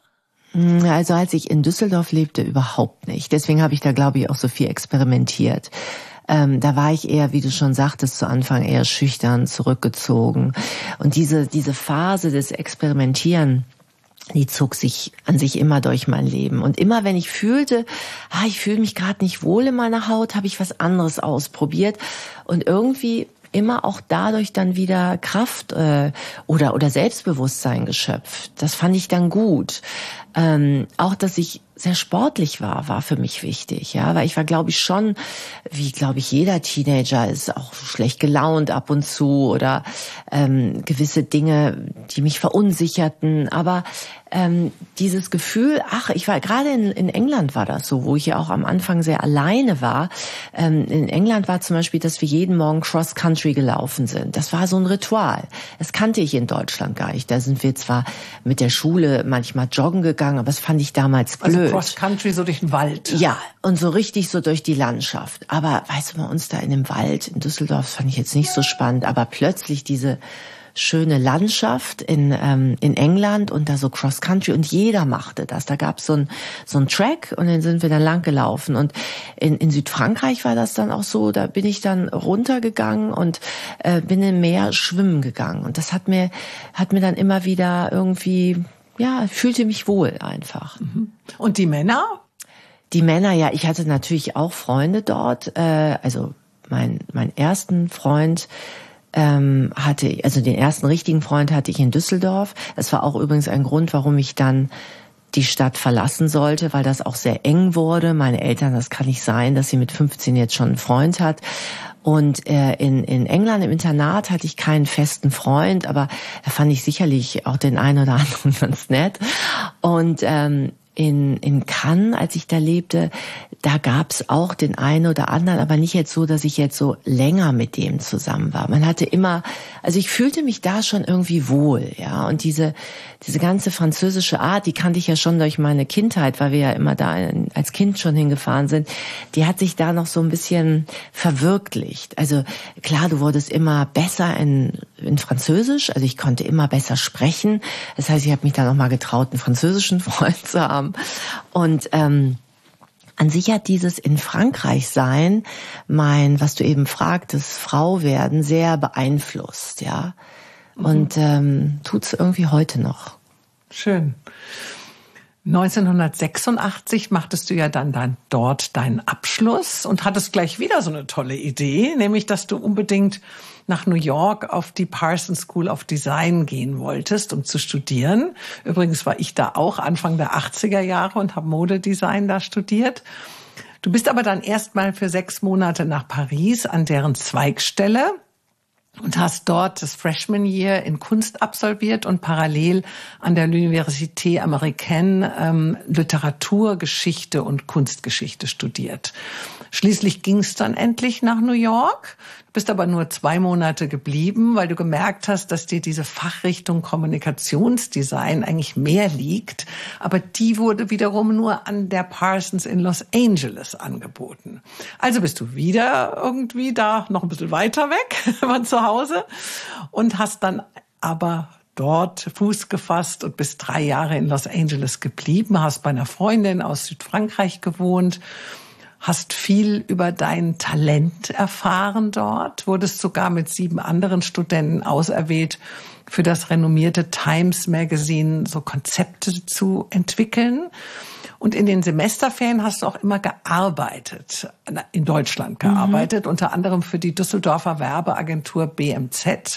Also als ich in Düsseldorf lebte, überhaupt nicht. Deswegen habe ich da, glaube ich, auch so viel experimentiert. Ähm, da war ich eher, wie du schon sagtest, zu Anfang eher schüchtern, zurückgezogen. Und diese diese Phase des Experimentieren, die zog sich an sich immer durch mein Leben. Und immer wenn ich fühlte, ah, ich fühle mich gerade nicht wohl in meiner Haut, habe ich was anderes ausprobiert. Und irgendwie immer auch dadurch dann wieder Kraft äh, oder oder Selbstbewusstsein geschöpft. Das fand ich dann gut. Ähm, auch, dass ich sehr sportlich war, war für mich wichtig, ja, weil ich war, glaube ich, schon, wie, glaube ich, jeder Teenager ist auch schlecht gelaunt ab und zu oder ähm, gewisse Dinge, die mich verunsicherten, aber ähm, dieses Gefühl, ach, ich war, gerade in, in England war das so, wo ich ja auch am Anfang sehr alleine war. Ähm, in England war zum Beispiel, dass wir jeden Morgen Cross-Country gelaufen sind. Das war so ein Ritual. Das kannte ich in Deutschland gar nicht. Da sind wir zwar mit der Schule manchmal joggen gegangen, aber das fand ich damals blöd. Also Cross-Country, so durch den Wald. Ja, und so richtig so durch die Landschaft. Aber weißt du, bei uns da in dem Wald in Düsseldorf, das fand ich jetzt nicht so spannend, aber plötzlich diese schöne Landschaft in ähm, in England und da so Cross Country und jeder machte das. Da gab's so ein so ein Track und den sind wir dann lang gelaufen und in in Südfrankreich war das dann auch so. Da bin ich dann runtergegangen und äh, bin im Meer schwimmen gegangen und das hat mir hat mir dann immer wieder irgendwie ja fühlte mich wohl einfach. Und die Männer? Die Männer, ja, ich hatte natürlich auch Freunde dort. Äh, also mein mein ersten Freund ähm, hatte, also den ersten richtigen Freund hatte ich in Düsseldorf. Das war auch übrigens ein Grund, warum ich dann die Stadt verlassen sollte, weil das auch sehr eng wurde. Meine Eltern, das kann nicht sein, dass sie mit fünfzehn jetzt schon einen Freund hat. Und äh, in, in England im Internat hatte ich keinen festen Freund, aber da fand ich sicherlich auch den einen oder anderen ganz nett. Und ähm, in in Cannes, als ich da lebte, da gab's auch den einen oder anderen, aber nicht jetzt so, dass ich jetzt so länger mit dem zusammen war. Man hatte immer, also ich fühlte mich da schon irgendwie wohl, ja. Und diese diese ganze französische Art, die kannte ich ja schon durch meine Kindheit, weil wir ja immer da als Kind schon hingefahren sind. Die hat sich da noch so ein bisschen verwirklicht. Also klar, du wurdest immer besser in in Französisch, also ich konnte immer besser sprechen. Das heißt, ich habe mich da noch mal getraut, einen französischen Freund zu haben. Und ähm, an sich hat dieses in Frankreich sein, mein, was du eben fragtest, Frau werden, sehr beeinflusst, ja. Mhm. Und ähm, tut's irgendwie heute noch. Schön. neunzehnhundertsechsundachtzig machtest du ja dann, dann dort deinen Abschluss und hattest gleich wieder so eine tolle Idee, nämlich, dass du unbedingt nach New York auf die Parsons School of Design gehen wolltest, um zu studieren. Übrigens war ich da auch Anfang der achtziger Jahre und habe Modedesign da studiert. Du bist aber dann erstmal für sechs Monate nach Paris an deren Zweigstelle und hast dort das Freshman Year in Kunst absolviert und parallel an der L'Université Américaine ähm, Literatur, Geschichte und Kunstgeschichte studiert. Schließlich ging es dann endlich nach New York. Du bist aber nur zwei Monate geblieben, weil du gemerkt hast, dass dir diese Fachrichtung Kommunikationsdesign eigentlich mehr liegt. Aber die wurde wiederum nur an der Parsons in Los Angeles angeboten. Also bist du wieder irgendwie da noch ein bisschen weiter weg von zu Hause und hast dann aber dort Fuß gefasst und bist drei Jahre in Los Angeles geblieben, hast bei einer Freundin aus Südfrankreich gewohnt, hast viel über dein Talent erfahren dort, wurdest sogar mit sieben anderen Studenten auserwählt, für das renommierte Times Magazine so Konzepte zu entwickeln. Und in den Semesterferien hast du auch immer gearbeitet, in Deutschland gearbeitet, mhm. unter anderem für die Düsseldorfer Werbeagentur B M Z,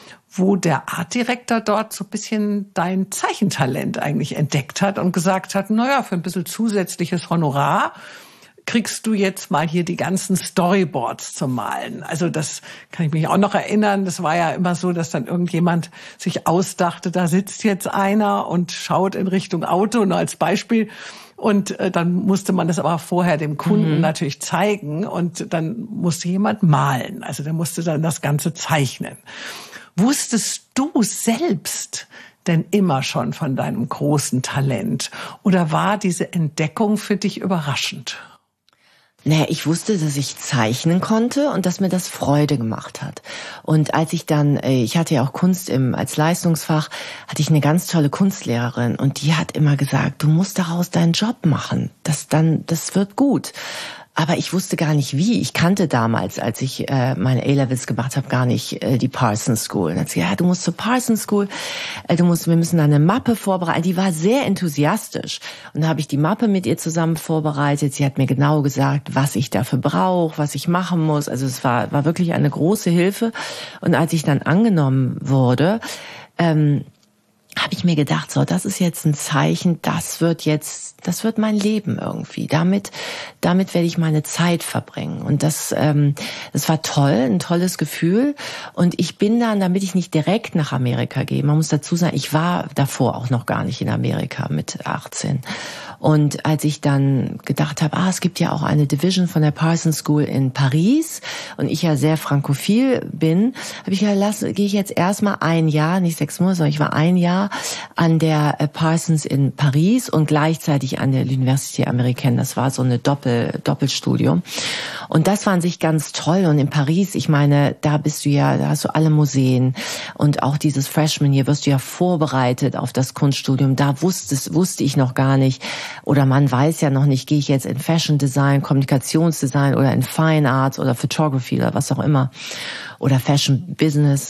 wo der Artdirektor dort so ein bisschen dein Zeichentalent eigentlich entdeckt hat und gesagt hat, naja, für ein bisschen zusätzliches Honorar kriegst du jetzt mal hier die ganzen Storyboards zum Malen. Also das kann ich mich auch noch erinnern. Das war ja immer so, dass dann irgendjemand sich ausdachte, da sitzt jetzt einer und schaut in Richtung Auto, nur als Beispiel. Und äh, dann musste man das aber vorher dem Kunden mhm. natürlich zeigen und dann musste jemand malen. Also der musste dann das Ganze zeichnen. Wusstest du selbst denn immer schon von deinem großen Talent? Oder war diese Entdeckung für dich überraschend? Naja, ich wusste, dass ich zeichnen konnte und dass mir das Freude gemacht hat. Und als ich dann, ich hatte ja auch Kunst im, als Leistungsfach, hatte ich eine ganz tolle Kunstlehrerin und die hat immer gesagt, du musst daraus deinen Job machen. Das dann, das wird gut. Aber ich wusste gar nicht wie. Ich kannte damals, als ich äh, meine A-Levels gemacht habe, gar nicht äh, die Parsons School. Und dann hat sie gesagt, ja, du musst zur Parsons School, äh, du musst, wir müssen eine Mappe vorbereiten. Die war sehr enthusiastisch. Und da habe ich die Mappe mit ihr zusammen vorbereitet. Sie hat mir genau gesagt, was ich dafür brauche, was ich machen muss. Also es war, war wirklich eine große Hilfe. Und als ich dann angenommen wurde, ähm, habe ich mir gedacht, so, das ist jetzt ein Zeichen, das wird jetzt, das wird mein Leben irgendwie. Damit, damit werde ich meine Zeit verbringen. Und das, ähm, das war toll, ein tolles Gefühl. Und ich bin dann, damit ich nicht direkt nach Amerika gehe, man muss dazu sagen, ich war davor auch noch gar nicht in Amerika mit achtzehn. Und als ich dann gedacht habe, ah, es gibt ja auch eine Division von der Parsons School in Paris und ich ja sehr frankophil bin, habe ich gedacht, lass, gehe ich jetzt erstmal ein Jahr, nicht sechs Monate, sondern ich war ein Jahr an der Parsons in Paris und gleichzeitig an der Université Américaine. Das war so eine Doppel, Doppelstudium. Und das war an sich ganz toll. Und in Paris, ich meine, da bist du ja, da hast du alle Museen und auch dieses Freshman hier wirst du ja vorbereitet auf das Kunststudium. Da wusste, wusste ich noch gar nicht, oder man weiß ja noch nicht, gehe ich jetzt in Fashion Design, Kommunikationsdesign oder in Fine Arts oder Photography oder was auch immer oder Fashion Business.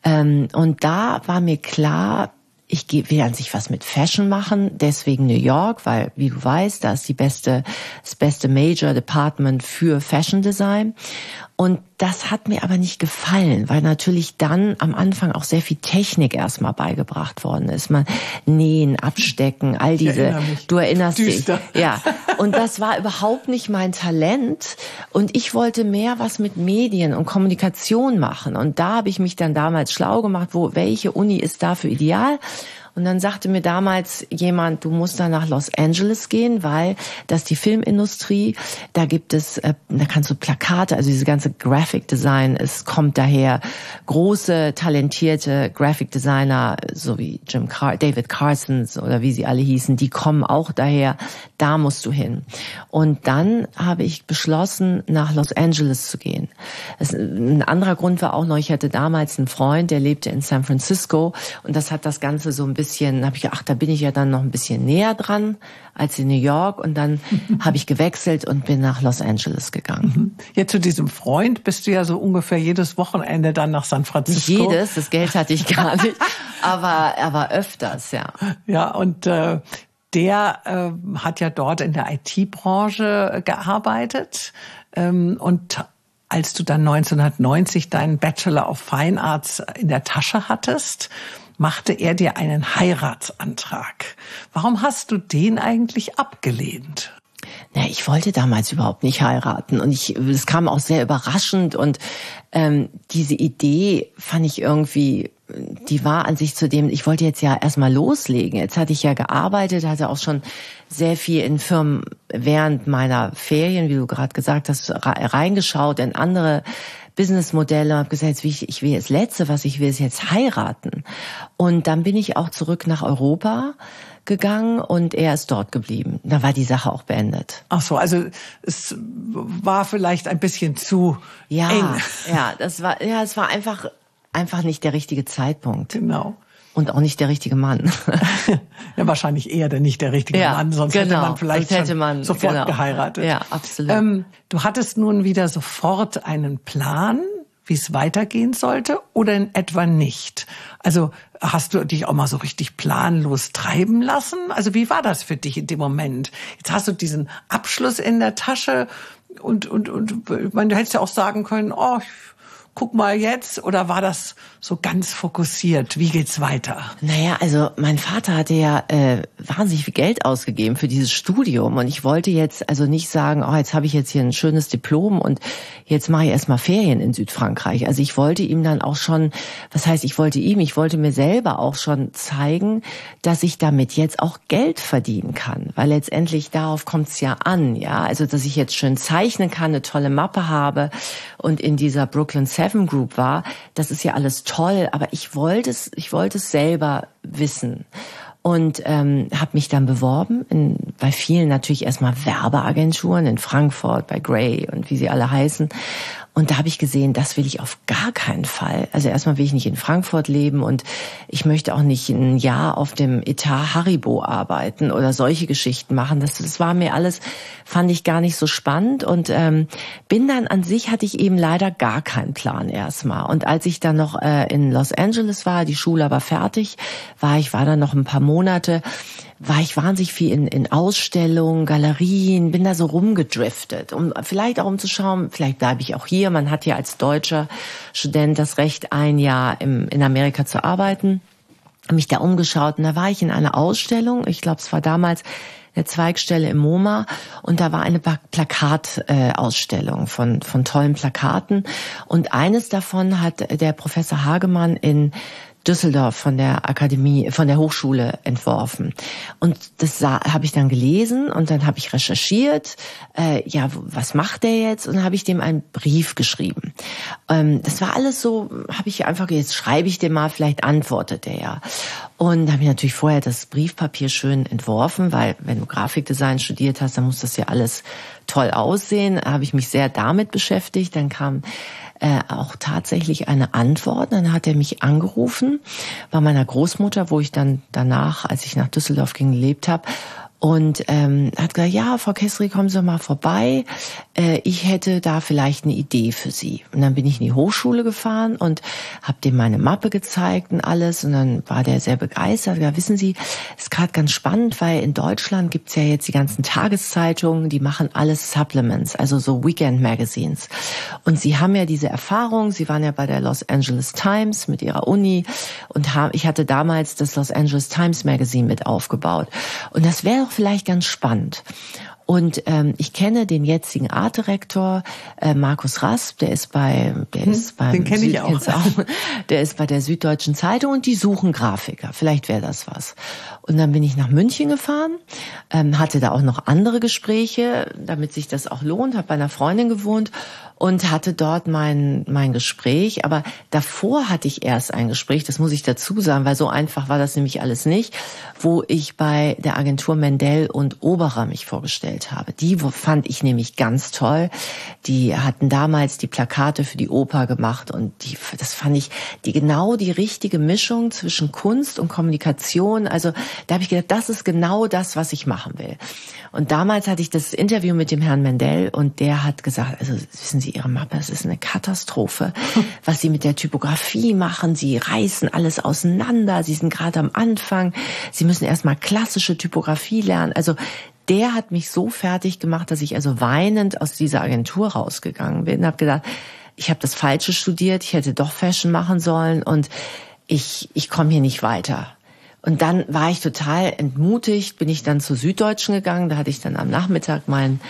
Und da war mir klar, ich will an sich was mit Fashion machen, deswegen New York, weil, wie du weißt, da ist die beste, das beste Major Department für Fashion Design. Und das hat mir aber nicht gefallen, weil natürlich dann am Anfang auch sehr viel Technik erstmal beigebracht worden ist. Man nähen, abstecken, all diese. Erinnere mich. Du erinnerst Düster. dich. Ja. Und das war überhaupt nicht mein Talent. Und ich wollte mehr was mit Medien und Kommunikation machen. Und da habe ich mich dann damals schlau gemacht, wo, welche Uni ist dafür ideal? Und dann sagte mir damals jemand, du musst da nach Los Angeles gehen, weil das die Filmindustrie, da gibt es, äh, da kannst du Plakate, also diese ganze Graphic Design, es kommt daher große, talentierte Graphic Designer, so wie Jim Car- David Carsons oder wie sie alle hießen, die kommen auch daher, da musst du hin. Und dann habe ich beschlossen, nach Los Angeles zu gehen. Das, ein anderer Grund war auch noch, ich hatte damals einen Freund, der lebte in San Francisco und das hat das Ganze so ein bisschen, habe ich gedacht, ach, da bin ich ja dann noch ein bisschen näher dran als in New York und dann habe ich gewechselt und bin nach Los Angeles gegangen. Jetzt zu diesem Freund bist du ja so ungefähr jedes Wochenende dann nach San Francisco. Nicht jedes, das Geld hatte ich gar nicht, aber, aber öfters, ja. Ja, und äh, der äh, hat ja dort in der I T-Branche gearbeitet ähm, und als du dann neunzehnhundertneunzig deinen Bachelor of Fine Arts in der Tasche hattest, machte er dir einen Heiratsantrag. Warum hast du den eigentlich abgelehnt? Na, ich wollte damals überhaupt nicht heiraten und ich, es kam auch sehr überraschend und ähm, diese Idee fand ich irgendwie, die war an sich zu dem, ich wollte jetzt ja erstmal loslegen. Jetzt hatte ich ja gearbeitet, hatte auch schon sehr viel in Firmen während meiner Ferien, wie du gerade gesagt hast, reingeschaut in andere Businessmodelle, habe gesagt, jetzt will ich, ich will das Letzte, was ich will, ist jetzt heiraten. Und dann bin ich auch zurück nach Europa gegangen und er ist dort geblieben. Da war die Sache auch beendet. Ach so, also es war vielleicht ein bisschen zu ja, eng. Ja, das war, ja, es war einfach, einfach nicht der richtige Zeitpunkt. Genau. Und auch nicht der richtige Mann. Ja, wahrscheinlich eher der nicht der richtige ja, Mann, sonst genau, hätte man vielleicht hätte schon man, sofort genau. geheiratet. Ja, absolut. Ähm, du hattest nun wieder sofort einen Plan, wie es weitergehen sollte, oder in etwa nicht? Also hast du dich auch mal so richtig planlos treiben lassen? Also wie war das für dich in dem Moment? Jetzt hast du diesen Abschluss in der Tasche und und und ich meine, du hättest ja auch sagen können, oh, guck mal jetzt, oder war das so ganz fokussiert? Wie geht's weiter? Naja, also mein Vater hatte ja äh, wahnsinnig viel Geld ausgegeben für dieses Studium und ich wollte jetzt also nicht sagen, oh, jetzt habe ich jetzt hier ein schönes Diplom und jetzt mache ich erstmal Ferien in Südfrankreich. Also ich wollte ihm dann auch schon, was heißt, ich wollte ihm, ich wollte mir selber auch schon zeigen, dass ich damit jetzt auch Geld verdienen kann, weil letztendlich darauf kommt's ja an, ja, also dass ich jetzt schön zeichnen kann, eine tolle Mappe habe und in dieser Brooklyn Seven Group war, das ist ja alles toll, aber ich wollte es, ich wollte es selber wissen und ähm, habe mich dann beworben in, bei vielen natürlich erstmal Werbeagenturen in Frankfurt, bei Grey und wie sie alle heißen. Und da habe ich gesehen, das will ich auf gar keinen Fall. Also erstmal will ich nicht in Frankfurt leben und ich möchte auch nicht ein Jahr auf dem Etat Haribo arbeiten oder solche Geschichten machen. Das, das war mir alles, fand ich gar nicht so spannend und ähm, bin dann an sich, hatte ich eben leider gar keinen Plan erstmal. Und als ich dann noch äh, in Los Angeles war, die Schule aber fertig, war ich war dann noch ein paar Monate, war ich wahnsinnig viel in, in Ausstellungen, Galerien, bin da so rumgedriftet, um vielleicht auch um zu schauen, vielleicht bleibe ich auch hier. Man hat ja als deutscher Student das Recht, ein Jahr im, in Amerika zu arbeiten. mich da umgeschaut und da war ich in einer Ausstellung, ich glaube, es war damals eine Zweigstelle im MoMA und da war eine Plakatausstellung von von tollen Plakaten und eines davon hat der Professor Hagemann in Düsseldorf von der Akademie, von der Hochschule entworfen. Und das habe ich dann gelesen und dann habe ich recherchiert, äh, ja, was macht der jetzt? Und dann habe ich dem einen Brief geschrieben. Ähm, das war alles so, habe ich einfach, jetzt schreibe ich dem mal, vielleicht antwortet der ja. Und da habe ich natürlich vorher das Briefpapier schön entworfen, weil wenn du Grafikdesign studiert hast, dann muss das ja alles toll aussehen. Da habe ich mich sehr damit beschäftigt. Dann kam Äh, auch tatsächlich eine Antwort. Dann hat er mich angerufen, bei meiner Großmutter, wo ich dann danach, als ich nach Düsseldorf ging, gelebt habe. Und ähm, hat gesagt, ja, Frau Kestri, kommen Sie mal vorbei. Äh, ich hätte da vielleicht eine Idee für Sie. Und dann bin ich in die Hochschule gefahren und habe dem meine Mappe gezeigt und alles. Und dann war der sehr begeistert. Ja, wissen Sie, ist gerade ganz spannend, weil in Deutschland gibt's ja jetzt die ganzen Tageszeitungen, die machen alles Supplements, also so Weekend Magazines. Und Sie haben ja diese Erfahrung. Sie waren ja bei der Los Angeles Times mit Ihrer Uni und haben, ich hatte damals das Los Angeles Times Magazine mit aufgebaut. Und das wäre vielleicht ganz spannend. Und ähm, ich kenne den jetzigen Artdirektor, äh, Markus Rasp, der ist bei, der hm, ist beim den kenne ich auch. auch. Der ist bei der Süddeutschen Zeitung und die suchen Grafiker. Vielleicht wäre das was. Und dann bin ich nach München gefahren, ähm, hatte da auch noch andere Gespräche, damit sich das auch lohnt, habe bei einer Freundin gewohnt und hatte dort mein mein Gespräch. Aber davor hatte ich erst ein Gespräch, das muss ich dazu sagen, weil so einfach war das nämlich alles nicht, wo ich bei der Agentur Mendel und Oberer mich vorgestellt habe. Die fand ich nämlich ganz toll. Die hatten damals die Plakate für die Oper gemacht und die, das fand ich die genau die richtige Mischung zwischen Kunst und Kommunikation. Also da habe ich gedacht, das ist genau das, was ich machen will. Und damals hatte ich das Interview mit dem Herrn Mendel und der hat gesagt, also wissen Sie, Ihre Mappe, das ist eine Katastrophe, was Sie mit der Typografie machen. Sie reißen alles auseinander. Sie sind gerade am Anfang. Sie müssen erstmal klassische Typografie lernen. Also der hat mich so fertig gemacht, dass ich also weinend aus dieser Agentur rausgegangen bin und habe gedacht, ich habe das Falsche studiert, ich hätte doch Fashion machen sollen und ich ich komme hier nicht weiter. Und dann war ich total entmutigt, bin ich dann zur Süddeutschen gegangen, da hatte ich dann am Nachmittag meinen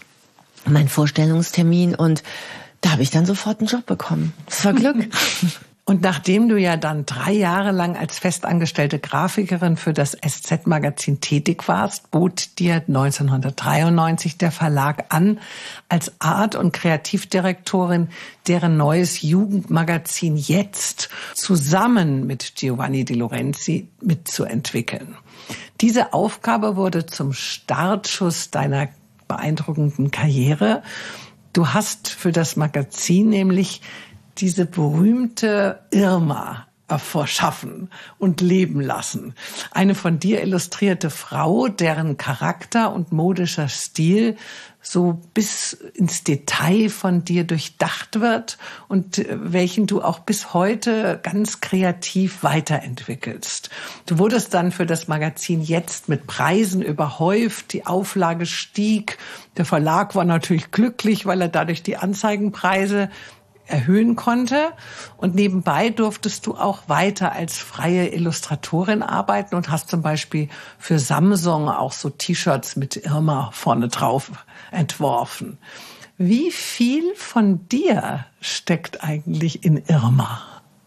mein Vorstellungstermin und da habe ich dann sofort einen Job bekommen. Das war Glück. Und nachdem du ja dann drei Jahre lang als festangestellte Grafikerin für das S Z-Magazin tätig warst, bot dir neunzehnhundertdreiundneunzig der Verlag an, als Art- und Kreativdirektorin deren neues Jugendmagazin Jetzt zusammen mit Giovanni Di Lorenzi mitzuentwickeln. Diese Aufgabe wurde zum Startschuss deiner beeindruckenden Karriere. Du hast für das Magazin nämlich diese berühmte Irma erschaffen und leben lassen. Eine von dir illustrierte Frau, deren Charakter und modischer Stil so bis ins Detail von dir durchdacht wird und welchen du auch bis heute ganz kreativ weiterentwickelst. Du wurdest dann für das Magazin Jetzt mit Preisen überhäuft, die Auflage stieg. Der Verlag war natürlich glücklich, weil er dadurch die Anzeigenpreise erhöhen konnte. Und nebenbei durftest du auch weiter als freie Illustratorin arbeiten und hast zum Beispiel für Samsung auch so T-Shirts mit Irma vorne drauf entworfen. Wie viel von dir steckt eigentlich in Irma?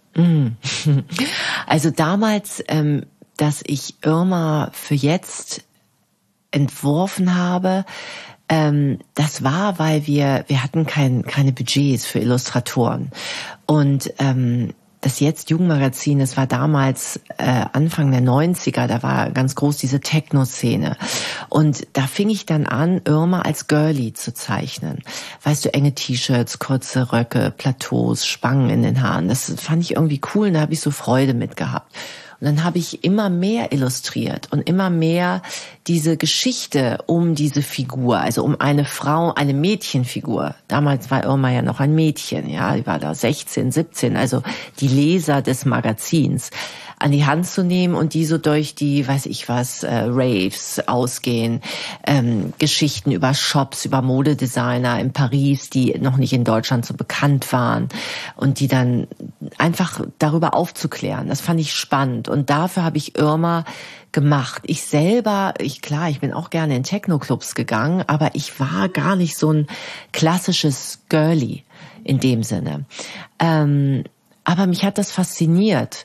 Also damals, ähm, dass ich Irma für Jetzt entworfen habe, Ähm, das war, weil wir wir hatten kein, keine Budgets für Illustratoren. Und ähm, das Jetzt Jugendmagazin, das war damals äh, Anfang der neunziger, da war ganz groß diese Techno-Szene. Und da fing ich dann an, Irma als Girlie zu zeichnen. Weißt du, enge T-Shirts, kurze Röcke, Plateaus, Spangen in den Haaren. Das fand ich irgendwie cool und da habe ich so Freude mit gehabt. Und dann habe ich immer mehr illustriert und immer mehr diese Geschichte um diese Figur, also um eine Frau, eine Mädchenfigur. Damals war Irma ja noch ein Mädchen, ja, die war da sechzehn, siebzehn, also die Leser des Magazins an die Hand zu nehmen und die so durch die, weiß ich was, äh, Raves ausgehen, ähm, Geschichten über Shops, über Modedesigner in Paris, die noch nicht in Deutschland so bekannt waren und die dann einfach darüber aufzuklären. Das fand ich spannend und dafür habe ich Irma gemacht. Ich selber, ich klar, ich bin auch gerne in Techno-Clubs gegangen, aber ich war gar nicht so ein klassisches Girlie in dem Sinne. Ähm, aber mich hat das fasziniert.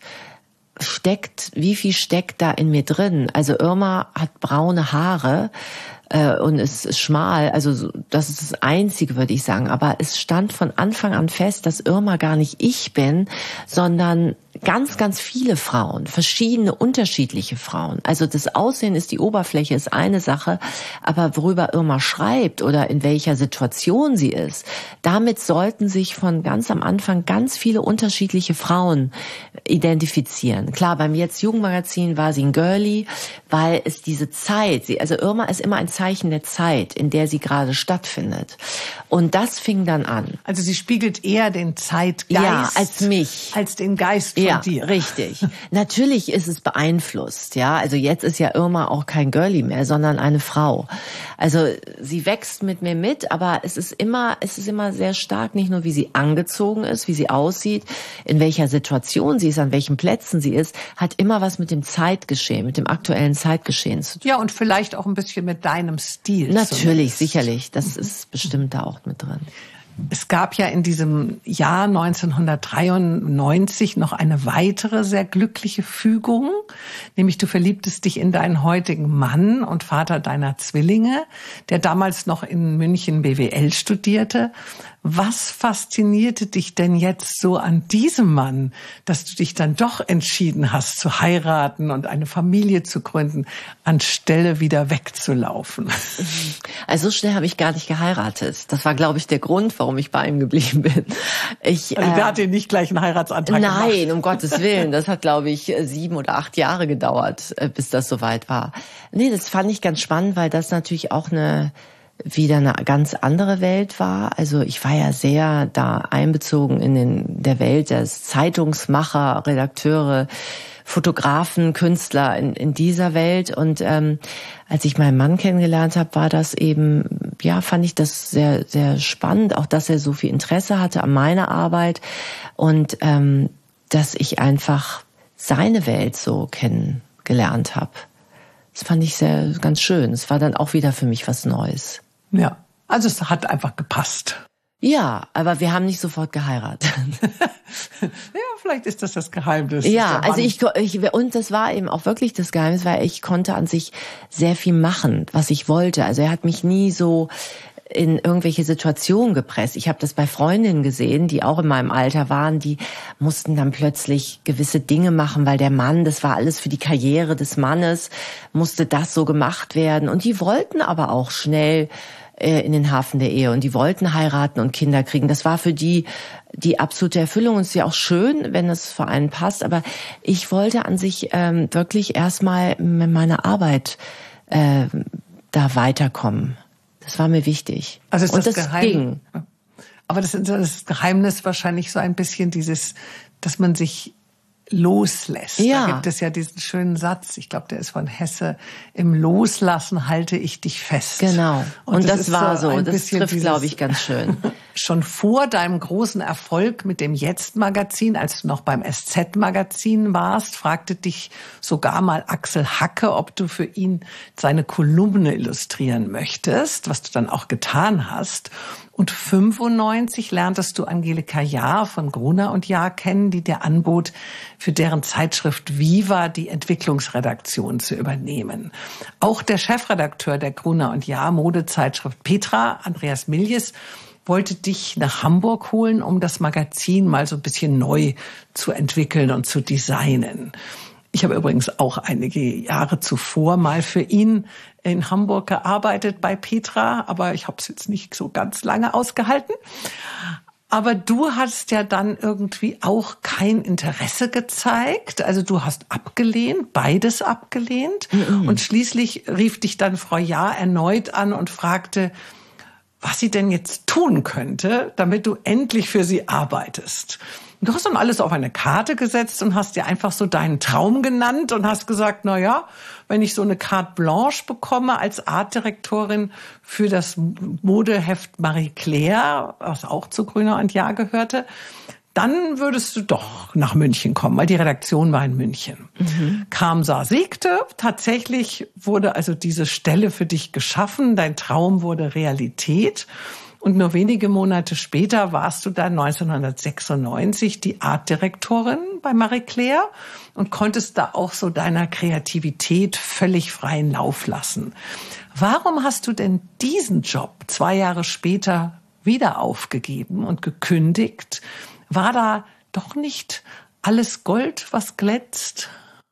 Steckt, wie viel steckt da in mir drin? Also Irma hat braune Haare äh, und ist schmal, also das ist das Einzige, würde ich sagen. Aber es stand von Anfang an fest, dass Irma gar nicht ich bin, sondern ganz, ganz viele Frauen, verschiedene, unterschiedliche Frauen. Also das Aussehen ist die Oberfläche, ist eine Sache, aber worüber Irma schreibt oder in welcher Situation sie ist, damit sollten sich von ganz am Anfang ganz viele unterschiedliche Frauen identifizieren. Klar, beim Jetzt Jugendmagazin war sie ein Girlie, weil es diese Zeit, sie, also Irma ist immer ein Zeichen der Zeit, in der sie gerade stattfindet. Und das fing dann an. Also sie spiegelt eher den Zeitgeist ja, als mich, als den Geist von ja, dir. Richtig. Natürlich ist es beeinflusst, ja. Also jetzt ist ja Irma auch kein Girlie mehr, sondern eine Frau. Also sie wächst mit mir mit, aber es ist immer, es ist immer sehr stark, nicht nur wie sie angezogen ist, wie sie aussieht, in welcher Situation sie ist, an welchen Plätzen sie ist, hat immer was mit dem Zeitgeschehen, mit dem aktuellen Zeitgeschehen zu tun. Ja, und vielleicht auch ein bisschen mit deinem Stil. Natürlich, zumindest. Sicherlich. Das ist bestimmt da auch mit drin. Es gab ja in diesem Jahr neunzehnhundertdreiundneunzig noch eine weitere sehr glückliche Fügung, nämlich du verliebtest dich in deinen heutigen Mann und Vater deiner Zwillinge, der damals noch in München B W L studierte. Was faszinierte dich denn jetzt so an diesem Mann, dass du dich dann doch entschieden hast zu heiraten und eine Familie zu gründen, anstelle wieder wegzulaufen? Also so schnell habe ich gar nicht geheiratet. Das war, glaube ich, der Grund, warum ich bei ihm geblieben bin. Ich, also der äh, hat dir nicht gleich einen Heiratsantrag nein, gemacht? Nein, um Gottes Willen. Das hat, glaube ich, sieben oder acht Jahre gedauert, bis das soweit war. Nee, das fand ich ganz spannend, weil das natürlich auch eine wieder eine ganz andere Welt war. Also ich war ja sehr da einbezogen in den, der Welt des Zeitungsmacher, Redakteure, Fotografen, Künstler in, in dieser Welt. Und ähm, als ich meinen Mann kennengelernt habe, war das eben, ja, fand ich das sehr, sehr spannend, auch dass er so viel Interesse hatte an meiner Arbeit und ähm, dass ich einfach seine Welt so kennengelernt habe. Das fand ich sehr ganz schön. Es war dann auch wieder für mich was Neues. Ja, also es hat einfach gepasst. Ja, aber wir haben nicht sofort geheiratet. Ja, vielleicht ist das das Geheimnis. Ja, also ich, ich, und das war eben auch wirklich das Geheimnis, weil ich konnte an sich sehr viel machen, was ich wollte. Also er hat mich nie so in irgendwelche Situationen gepresst. Ich habe das bei Freundinnen gesehen, die auch in meinem Alter waren, die mussten dann plötzlich gewisse Dinge machen, weil der Mann, das war alles für die Karriere des Mannes, musste das so gemacht werden. Und die wollten aber auch schnell äh, in den Hafen der Ehe und die wollten heiraten und Kinder kriegen. Das war für die die absolute Erfüllung und es ist ja auch schön, wenn es für einen passt. Aber ich wollte an sich ähm, wirklich erstmal mit meiner Arbeit äh, da weiterkommen. Das war mir wichtig. Also ist und das, das Geheim ging. Aber das ist das Geheimnis wahrscheinlich so ein bisschen dieses, dass man sich loslässt. Ja. Da gibt es ja diesen schönen Satz, ich glaube, der ist von Hesse, im Loslassen halte ich dich fest. Genau. Und, und das, das war so. Das trifft, glaube ich, ganz schön. Schon vor deinem großen Erfolg mit dem Jetzt-Magazin, als du noch beim S Z-Magazin warst, fragte dich sogar mal Axel Hacke, ob du für ihn seine Kolumne illustrieren möchtest, was du dann auch getan hast. Und fünfundneunzig lerntest du Angelika Jahr von Gruner und Jahr kennen, die dir anbot, für deren Zeitschrift Viva die Entwicklungsredaktion zu übernehmen. Auch der Chefredakteur der Gruner und Jahr Modezeitschrift Petra, Andreas Miljes, wollte dich nach Hamburg holen, um das Magazin mal so ein bisschen neu zu entwickeln und zu designen. Ich habe übrigens auch einige Jahre zuvor mal für ihn in Hamburg gearbeitet bei Petra, aber ich habe es jetzt nicht so ganz lange ausgehalten. Aber du hast ja dann irgendwie auch kein Interesse gezeigt. Also du hast abgelehnt, beides abgelehnt. Mhm. Und schließlich rief dich dann Frau Jahr erneut an und fragte, was sie denn jetzt tun könnte, damit du endlich für sie arbeitest. Und du hast dann alles auf eine Karte gesetzt und hast dir einfach so deinen Traum genannt und hast gesagt, na ja, wenn ich so eine Carte Blanche bekomme als Artdirektorin für das Modeheft Marie Claire, was auch zu Gruner und Jahr gehörte, dann würdest du doch nach München kommen, weil die Redaktion war in München. Mhm. Kam, sah, siegte. Tatsächlich wurde also diese Stelle für dich geschaffen. Dein Traum wurde Realität. Und nur wenige Monate später warst du dann neunzehnhundertsechsundneunzig die Artdirektorin bei Marie Claire und konntest da auch so deiner Kreativität völlig freien Lauf lassen. Warum hast du denn diesen Job zwei Jahre später wieder aufgegeben und gekündigt? War da doch nicht alles Gold, was glänzt?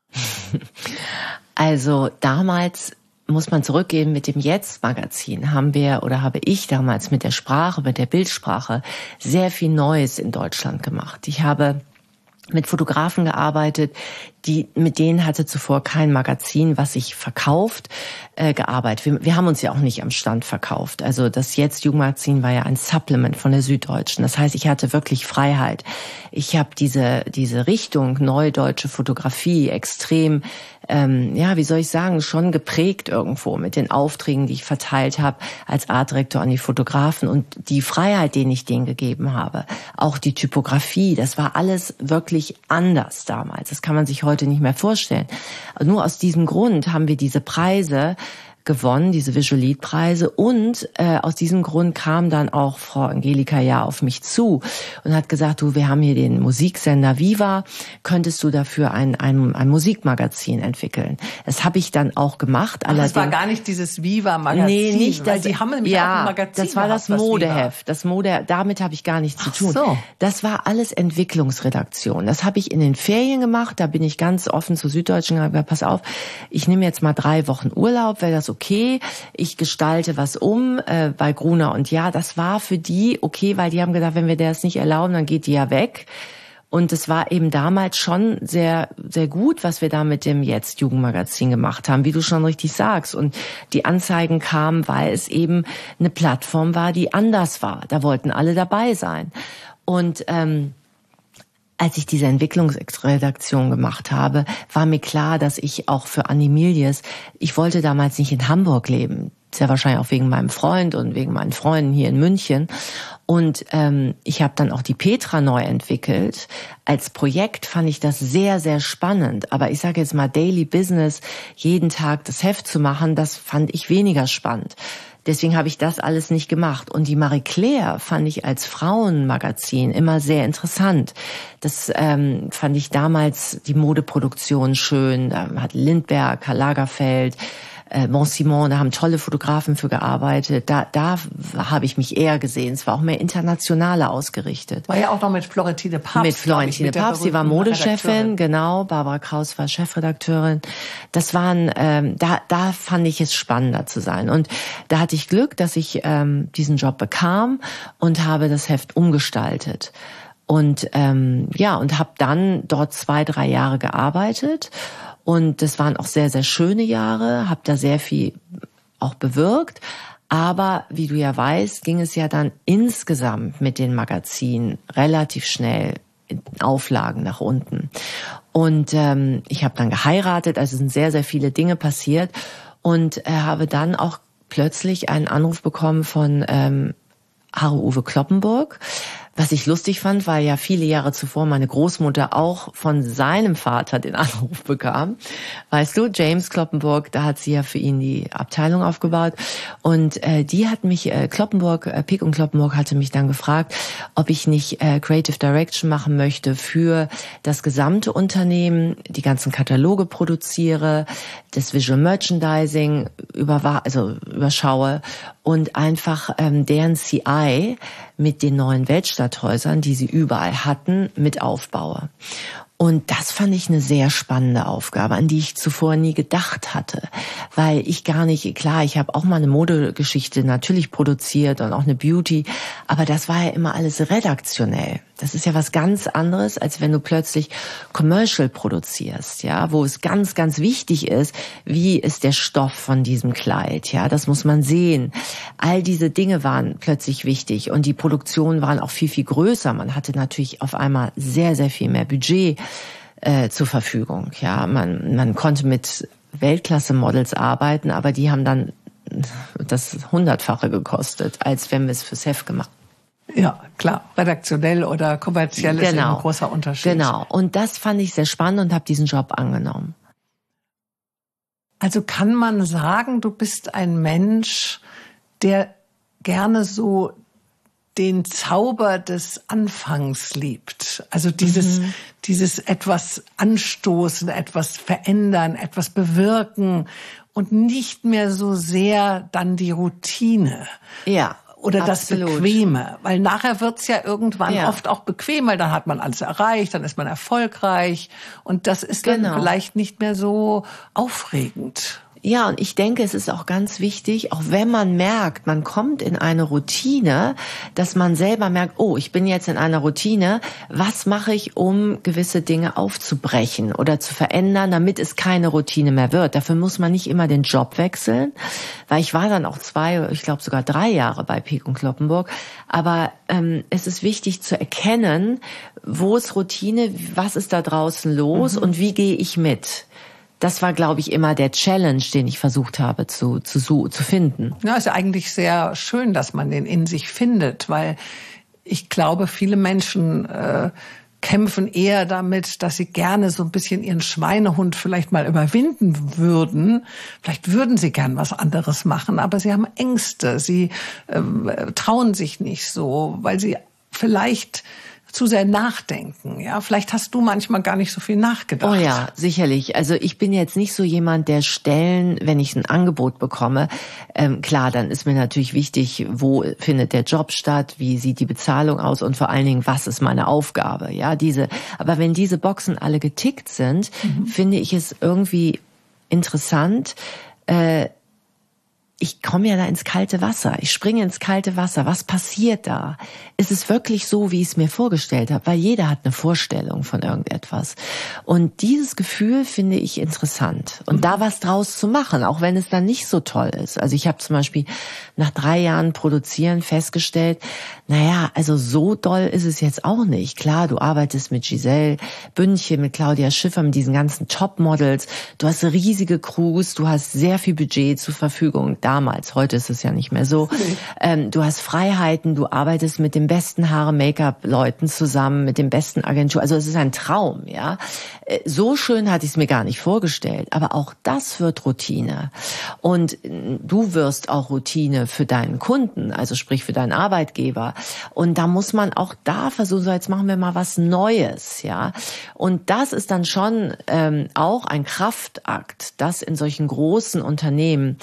Also damals muss man zurückgehen mit dem Jetzt-Magazin, haben wir oder habe ich damals mit der Sprache, mit der Bildsprache sehr viel Neues in Deutschland gemacht. Ich habe mit Fotografen gearbeitet, die mit denen hatte zuvor kein Magazin, was sich verkauft, äh, gearbeitet. Wir, wir haben uns ja auch nicht am Stand verkauft. Also das Jetzt-Jugendmagazin war ja ein Supplement von der Süddeutschen. Das heißt, ich hatte wirklich Freiheit. Ich habe diese diese Richtung neue deutsche Fotografie extrem, ähm, ja, wie soll ich sagen, schon geprägt irgendwo mit den Aufträgen, die ich verteilt habe als Artdirektor an die Fotografen und die Freiheit, den ich denen gegeben habe. Auch die Typografie, das war alles wirklich anders damals. Das kann man sich heute nicht mehr vorstellen. Nur aus diesem Grund haben wir diese Preise gewonnen, diese Visual Lead Preise, und äh, aus diesem Grund kam dann auch Frau Angelika ja auf mich zu und hat gesagt, du, wir haben hier den Musiksender Viva, könntest du dafür ein ein, ein Musikmagazin entwickeln? Das habe ich dann auch gemacht. Ach, das war gar nicht dieses Viva-Magazin. Nee, nicht weil das. Die haben nämlich ja, auch ein Magazin das war gehabt, das Modeheft. Das Mode, damit habe ich gar nichts Ach zu tun. So. Das war alles Entwicklungsredaktion. Das habe ich in den Ferien gemacht. Da bin ich ganz offen zur Süddeutschen gesagt, pass auf, ich nehme jetzt mal drei Wochen Urlaub, wäre das okay? Ich gestalte was um äh, bei Gruner und ja, das war für die okay, weil die haben gedacht, wenn wir das nicht erlauben, dann geht die ja weg. Und es war eben damals schon sehr, sehr gut, was wir da mit dem Jetzt-Jugendmagazin gemacht haben, wie du schon richtig sagst. Und die Anzeigen kamen, weil es eben eine Plattform war, die anders war. Da wollten alle dabei sein. Und ähm, als ich diese Entwicklungsredaktion gemacht habe, war mir klar, dass ich auch für Annie Milius, ich wollte damals nicht in Hamburg leben. Sehr wahrscheinlich auch wegen meinem Freund und wegen meinen Freunden hier in München. Und ähm, ich habe dann auch die Petra neu entwickelt. Als Projekt fand ich das sehr, sehr spannend. Aber ich sage jetzt mal Daily Business, jeden Tag das Heft zu machen, das fand ich weniger spannend. Deswegen habe ich das alles nicht gemacht. Und die Marie Claire fand ich als Frauenmagazin immer sehr interessant. Das ähm, fand ich damals die Modeproduktion schön. Da hat Lindbergh, Karl Lagerfeld, äh, Bon Simon, da haben tolle Fotografen für gearbeitet. Da, da habe ich mich eher gesehen. Es war auch mehr internationaler ausgerichtet. War ja auch noch mit Florentine Papst. Mit Florentine ich, mit Papst, sie war Modechefin, genau. Barbara Kraus war Chefredakteurin. Das waren, ähm, da, da fand ich es spannender zu sein. Und da hatte ich Glück, dass ich ähm, diesen Job bekam und habe das Heft umgestaltet. Und ähm, ja, und habe dann dort zwei, drei Jahre gearbeitet. Und das waren auch sehr, sehr schöne Jahre, habe da sehr viel auch bewirkt. Aber wie du ja weißt, ging es ja dann insgesamt mit den Magazinen relativ schnell in Auflagen nach unten. Und ähm, ich habe dann geheiratet, also sind sehr, sehr viele Dinge passiert. Und äh, habe dann auch plötzlich einen Anruf bekommen von ähm, Harro-Uwe Kloppenburg. Was ich lustig fand, weil ja viele Jahre zuvor meine Großmutter auch von seinem Vater den Anruf bekam. Weißt du, James Kloppenburg, da hat sie ja für ihn die Abteilung aufgebaut. Und äh, die hat mich, äh, Kloppenburg, äh, Pick und Kloppenburg hatte mich dann gefragt, ob ich nicht äh, Creative Direction machen möchte für das gesamte Unternehmen, die ganzen Kataloge produziere, das Visual Merchandising über, also überschaue und einfach ähm, deren C I mit den neuen Weltstadthäusern, die sie überall hatten, mit aufbaue. Und das fand ich eine sehr spannende Aufgabe, an die ich zuvor nie gedacht hatte, weil ich gar nicht, klar, ich habe auch mal eine Modegeschichte natürlich produziert und auch eine Beauty, aber das war ja immer alles redaktionell. Das ist ja was ganz anderes, als wenn du plötzlich Commercial produzierst, ja, wo es ganz, ganz wichtig ist, wie ist der Stoff von diesem Kleid, ja, das muss man sehen. All diese Dinge waren plötzlich wichtig und die Produktionen waren auch viel, viel größer. Man hatte natürlich auf einmal sehr, sehr viel mehr Budget äh, zur Verfügung, ja, man, man konnte mit Weltklasse-Models arbeiten, aber die haben dann das Hundertfache gekostet, als wenn wir es fürs Heft gemacht haben. Ja, klar. Redaktionell oder kommerziell genau. ist eben ein großer Unterschied. Genau. Und das fand ich sehr spannend und habe diesen Job angenommen. Also kann man sagen, du bist ein Mensch, der gerne so den Zauber des Anfangs liebt. Also dieses, mhm. dieses etwas anstoßen, etwas verändern, etwas bewirken und nicht mehr so sehr dann die Routine. Ja. Oder Absolut. Das Bequeme. Weil nachher wird's ja irgendwann ja. oft auch bequem, weil dann hat man alles erreicht, dann ist man erfolgreich. Und das ist dann genau. vielleicht nicht mehr so aufregend. Ja, und ich denke, es ist auch ganz wichtig, auch wenn man merkt, man kommt in eine Routine, dass man selber merkt, oh, ich bin jetzt in einer Routine, was mache ich, um gewisse Dinge aufzubrechen oder zu verändern, damit es keine Routine mehr wird. Dafür muss man nicht immer den Job wechseln, weil ich war dann auch zwei, ich glaube sogar drei Jahre bei Peek und Cloppenburg. Aber ähm, es ist wichtig zu erkennen, wo ist Routine, was ist da draußen los mhm. und wie gehe ich mit. Das war, glaube ich, immer der Challenge, den ich versucht habe zu, zu, zu finden. Ja, ist ja eigentlich sehr schön, dass man den in sich findet, weil ich glaube, viele Menschen äh, kämpfen eher damit, dass sie gerne so ein bisschen ihren Schweinehund vielleicht mal überwinden würden. Vielleicht würden sie gern was anderes machen, aber sie haben Ängste. Sie äh, trauen sich nicht so, weil sie vielleicht zu sehr nachdenken, ja. Vielleicht hast du manchmal gar nicht so viel nachgedacht. Oh ja, sicherlich. Also ich bin jetzt nicht so jemand, der Stellen, wenn ich ein Angebot bekomme, ähm, klar, dann ist mir natürlich wichtig, wo findet der Job statt, wie sieht die Bezahlung aus und vor allen Dingen, was ist meine Aufgabe, ja. Diese, aber wenn diese Boxen alle getickt sind, mhm. finde ich es irgendwie interessant, äh, ich komme ja da ins kalte Wasser. Ich springe ins kalte Wasser. Was passiert da? Ist es wirklich so, wie ich es mir vorgestellt habe? Weil jeder hat eine Vorstellung von irgendetwas. Und dieses Gefühl finde ich interessant. Und da was draus zu machen, auch wenn es dann nicht so toll ist. Also ich habe zum Beispiel nach drei Jahren Produzieren festgestellt, naja, also so doll ist es jetzt auch nicht. Klar, du arbeitest mit Giselle Bündchen, mit Claudia Schiffer, mit diesen ganzen Topmodels. Du hast riesige Crews, du hast sehr viel Budget zur Verfügung. Damals, heute ist es ja nicht mehr so. Ähm, du hast Freiheiten, du arbeitest mit den besten Haare-Make-up-Leuten zusammen, mit den besten Agenturen. Also es ist ein Traum, ja. Äh, so schön hatte ich es mir gar nicht vorgestellt. Aber auch das wird Routine. Und äh, du wirst auch Routine für deinen Kunden, also sprich für deinen Arbeitgeber. Und da muss man auch da versuchen, so jetzt machen wir mal was Neues, ja. Und das ist dann schon ähm, auch ein Kraftakt, das in solchen großen Unternehmen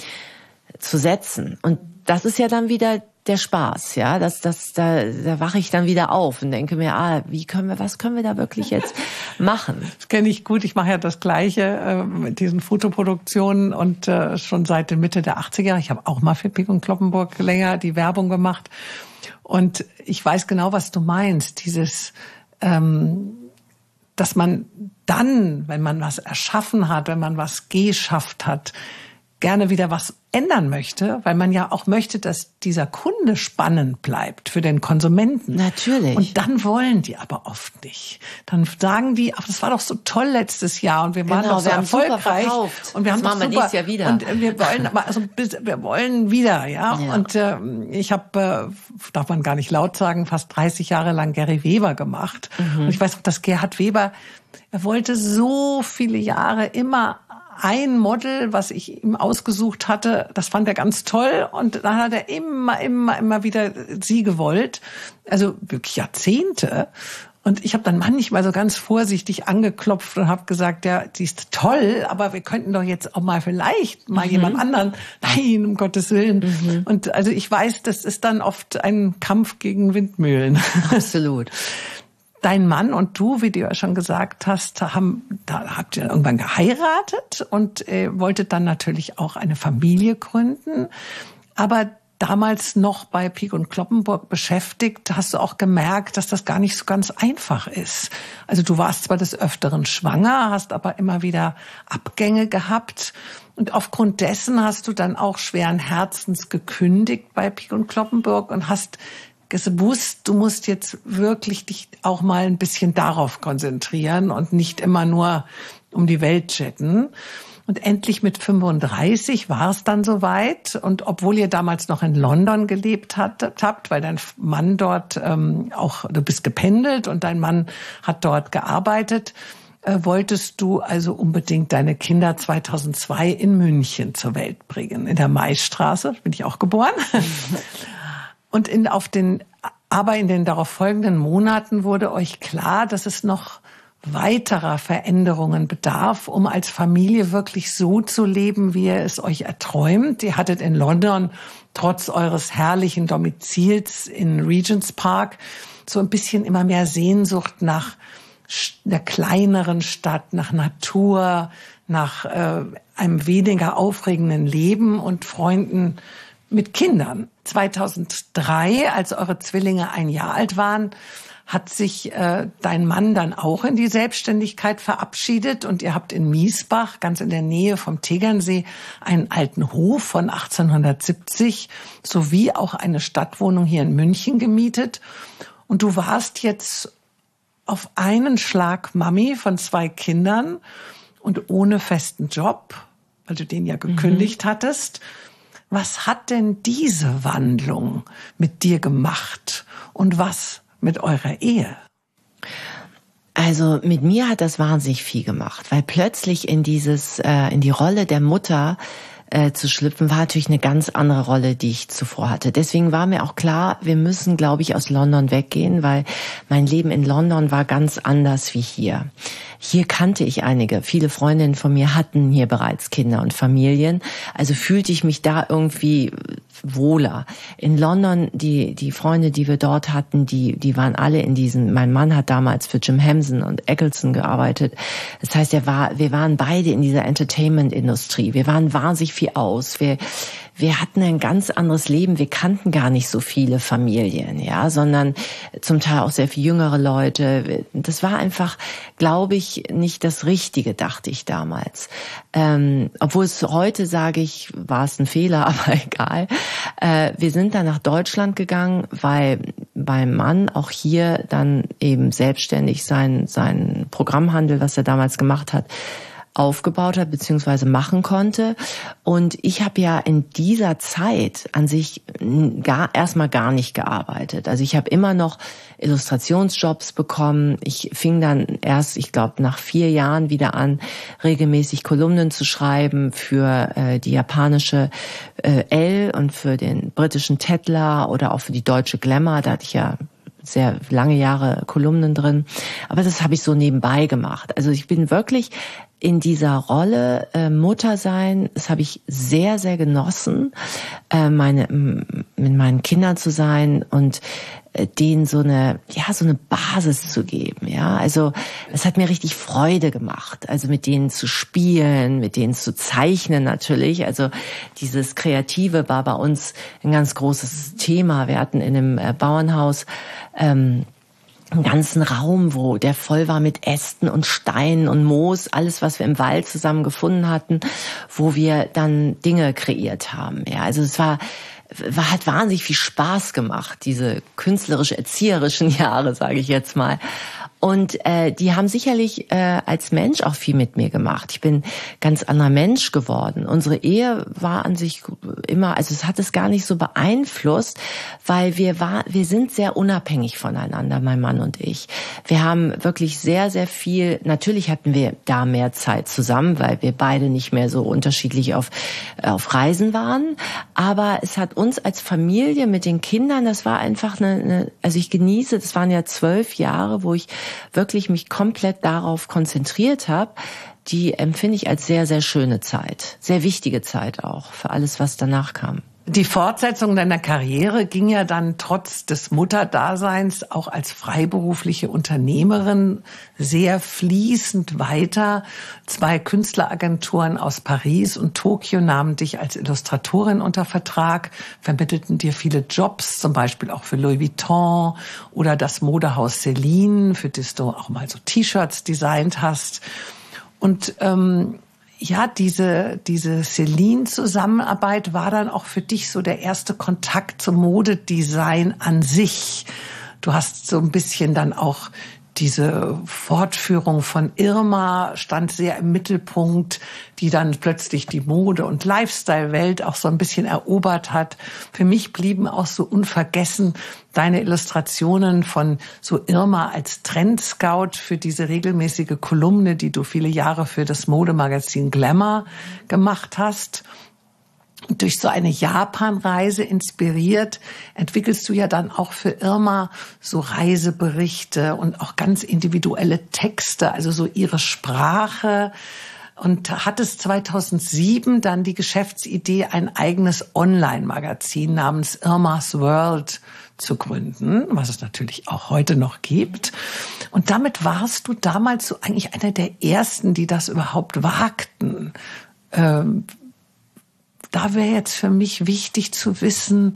zu setzen. Und das ist ja dann wieder der Spaß, ja. Das, das, da, da wache ich dann wieder auf und denke mir, ah, wie können wir, was können wir da wirklich jetzt machen? Das kenne ich gut. Ich mache ja das Gleiche äh, mit diesen Fotoproduktionen und äh, schon seit der Mitte der achtziger. Ich habe auch mal für Peek und Cloppenburg länger die Werbung gemacht. Und ich weiß genau, was du meinst. Dieses, ähm, dass man dann, wenn man was erschaffen hat, wenn man was geschafft hat, gerne wieder was ändern möchte, weil man ja auch möchte, dass dieser Kunde spannend bleibt für den Konsumenten. Natürlich. Und dann wollen die aber oft nicht. Dann sagen die, ach, das war doch so toll letztes Jahr und wir waren genau, doch so wir haben erfolgreich super verkauft. und wir das haben machen doch wir super dieses Jahr wieder. Und wir wollen aber also wir wollen wieder, ja. ja. Und äh, ich habe, äh, darf man gar nicht laut sagen, fast dreißig Jahre lang Gary Weber gemacht. Mhm. Und ich weiß auch, dass Gerhard Weber, er wollte so viele Jahre immer ein Model, was ich ihm ausgesucht hatte, das fand er ganz toll und dann hat er immer, immer, immer wieder sie gewollt, also wirklich Jahrzehnte. Und ich habe dann manchmal so ganz vorsichtig angeklopft und habe gesagt, ja, die ist toll, aber wir könnten doch jetzt auch mal vielleicht mal mhm. jemand anderen. Nein, um Gottes Willen. Mhm. Und also ich weiß, das ist dann oft ein Kampf gegen Windmühlen. Absolut. Dein Mann und du, wie du ja schon gesagt hast, haben, da habt ihr irgendwann geheiratet und äh, wolltet dann natürlich auch eine Familie gründen. Aber damals noch bei Peek und Cloppenburg beschäftigt, hast du auch gemerkt, dass das gar nicht so ganz einfach ist. Also du warst zwar des Öfteren schwanger, hast aber immer wieder Abgänge gehabt. Und aufgrund dessen hast du dann auch schweren Herzens gekündigt bei Peek und Cloppenburg und hast gewusst, du musst jetzt wirklich dich auch mal ein bisschen darauf konzentrieren und nicht immer nur um die Welt chatten. Und endlich mit fünfunddreißig war es dann soweit. Und obwohl ihr damals noch in London gelebt habt, habt, weil dein Mann dort ähm, auch, du bist gependelt und dein Mann hat dort gearbeitet, äh, wolltest du also unbedingt deine Kinder zweitausendzwei in München zur Welt bringen, in der Maisstraße, bin ich auch geboren. Und in, auf den, aber in den darauf folgenden Monaten wurde euch klar, dass es noch weiterer Veränderungen bedarf, um als Familie wirklich so zu leben, wie ihr es euch erträumt. Ihr hattet in London trotz eures herrlichen Domizils in Regent's Park so ein bisschen immer mehr Sehnsucht nach einer kleineren Stadt, nach Natur, nach äh, einem weniger aufregenden Leben und Freunden mit Kindern. zweitausenddrei, als eure Zwillinge ein Jahr alt waren, hat sich äh, dein Mann dann auch in die Selbstständigkeit verabschiedet und ihr habt in Miesbach, ganz in der Nähe vom Tegernsee, einen alten Hof von achtzehnhundertsiebzig sowie auch eine Stadtwohnung hier in München gemietet. Und du warst jetzt auf einen Schlag Mami von zwei Kindern und ohne festen Job, weil du den ja gekündigt mhm. hattest. Was hat denn diese Wandlung mit dir gemacht und was mit eurer Ehe? Also mit mir hat das wahnsinnig viel gemacht, weil plötzlich in dieses, äh, in die Rolle der Mutter äh, zu schlüpfen, war natürlich eine ganz andere Rolle, die ich zuvor hatte. Deswegen war mir auch klar, wir müssen, glaube ich, aus London weggehen, weil mein Leben in London war ganz anders wie hier. Hier kannte ich einige. Viele Freundinnen von mir hatten hier bereits Kinder und Familien. Also fühlte ich mich da irgendwie wohler. In London, die, die Freunde, die wir dort hatten, die, die waren alle in diesen, mein Mann hat damals für Jim Henson und Eccleston gearbeitet. Das heißt, er war, wir waren beide in dieser Entertainment-Industrie. Wir waren wahnsinnig viel aus. Wir, wir hatten ein ganz anderes Leben. Wir kannten gar nicht so viele Familien, ja, sondern zum Teil auch sehr viel jüngere Leute. Das war einfach, glaube ich, nicht das Richtige, dachte ich damals. Ähm, obwohl es heute, sage ich, war es ein Fehler, aber egal. Äh, wir sind dann nach Deutschland gegangen, weil mein Mann auch hier dann eben selbstständig sein, sein Programmhandel, was er damals gemacht hat, aufgebaut hat bzw. machen konnte. Und ich habe ja in dieser Zeit an sich gar erstmal gar nicht gearbeitet. Also ich habe immer noch Illustrationsjobs bekommen. Ich fing dann erst, ich glaube, nach vier Jahren wieder an, regelmäßig Kolumnen zu schreiben für äh, die japanische äh, Elle und für den britischen Tetler oder auch für die deutsche Glamour. Da hatte ich ja sehr lange Jahre Kolumnen drin. Aber das habe ich so nebenbei gemacht. Also ich bin wirklich in dieser Rolle äh, Mutter sein, das habe ich sehr, sehr genossen, äh, meine mit meinen Kindern zu sein und äh, denen so eine, ja, so eine Basis zu geben, ja. Also es hat mir richtig Freude gemacht, also mit denen zu spielen, mit denen zu zeichnen natürlich. Also dieses Kreative war bei uns ein ganz großes Thema. Wir hatten in einem äh, Bauernhaus ähm, einen ganzen Raum, wo der voll war mit Ästen und Steinen und Moos, alles, was wir im Wald zusammen gefunden hatten, wo wir dann Dinge kreiert haben. Ja, also es war, war hat wahnsinnig viel Spaß gemacht, diese künstlerisch-erzieherischen Jahre, sage ich jetzt mal. Und äh, die haben sicherlich äh, als Mensch auch viel mit mir gemacht. Ich bin ganz anderer Mensch geworden. Unsere Ehe war an sich immer, also es hat es gar nicht so beeinflusst, weil wir war, wir sind sehr unabhängig voneinander, mein Mann und ich. Wir haben wirklich sehr, sehr viel. Natürlich hatten wir da mehr Zeit zusammen, weil wir beide nicht mehr so unterschiedlich auf auf Reisen waren. Aber es hat uns als Familie mit den Kindern, das war einfach eine, eine also ich genieße. Das waren ja zwölf Jahre, wo ich wirklich mich komplett darauf konzentriert habe, die empfinde ich als sehr, sehr schöne Zeit. Sehr wichtige Zeit auch für alles, was danach kam. Die Fortsetzung deiner Karriere ging ja dann trotz des Mutterdaseins auch als freiberufliche Unternehmerin sehr fließend weiter. Zwei Künstleragenturen aus Paris und Tokio nahmen dich als Illustratorin unter Vertrag, vermittelten dir viele Jobs, zum Beispiel auch für Louis Vuitton oder das Modehaus Celine, für das du auch mal so T-Shirts designt hast. Und ähm, ja, diese, diese Celine-Zusammenarbeit war dann auch für dich so der erste Kontakt zum Modedesign an sich. Du hast so ein bisschen dann auch Diese Fortführung von Irma stand sehr im Mittelpunkt, die dann plötzlich die Mode- und Lifestyle-Welt auch so ein bisschen erobert hat. Für mich blieben auch so unvergessen deine Illustrationen von so Irma als Trendscout für diese regelmäßige Kolumne, die du viele Jahre für das Modemagazin Glamour gemacht hast. Durch so eine Japanreise inspiriert, entwickelst du ja dann auch für Irma so Reiseberichte und auch ganz individuelle Texte, also so ihre Sprache. Und hattest zweitausendsieben dann die Geschäftsidee, ein eigenes Online-Magazin namens Irma's World zu gründen, was es natürlich auch heute noch gibt. Und damit warst du damals so eigentlich einer der Ersten, die das überhaupt wagten. Ähm, Da wäre jetzt für mich wichtig zu wissen,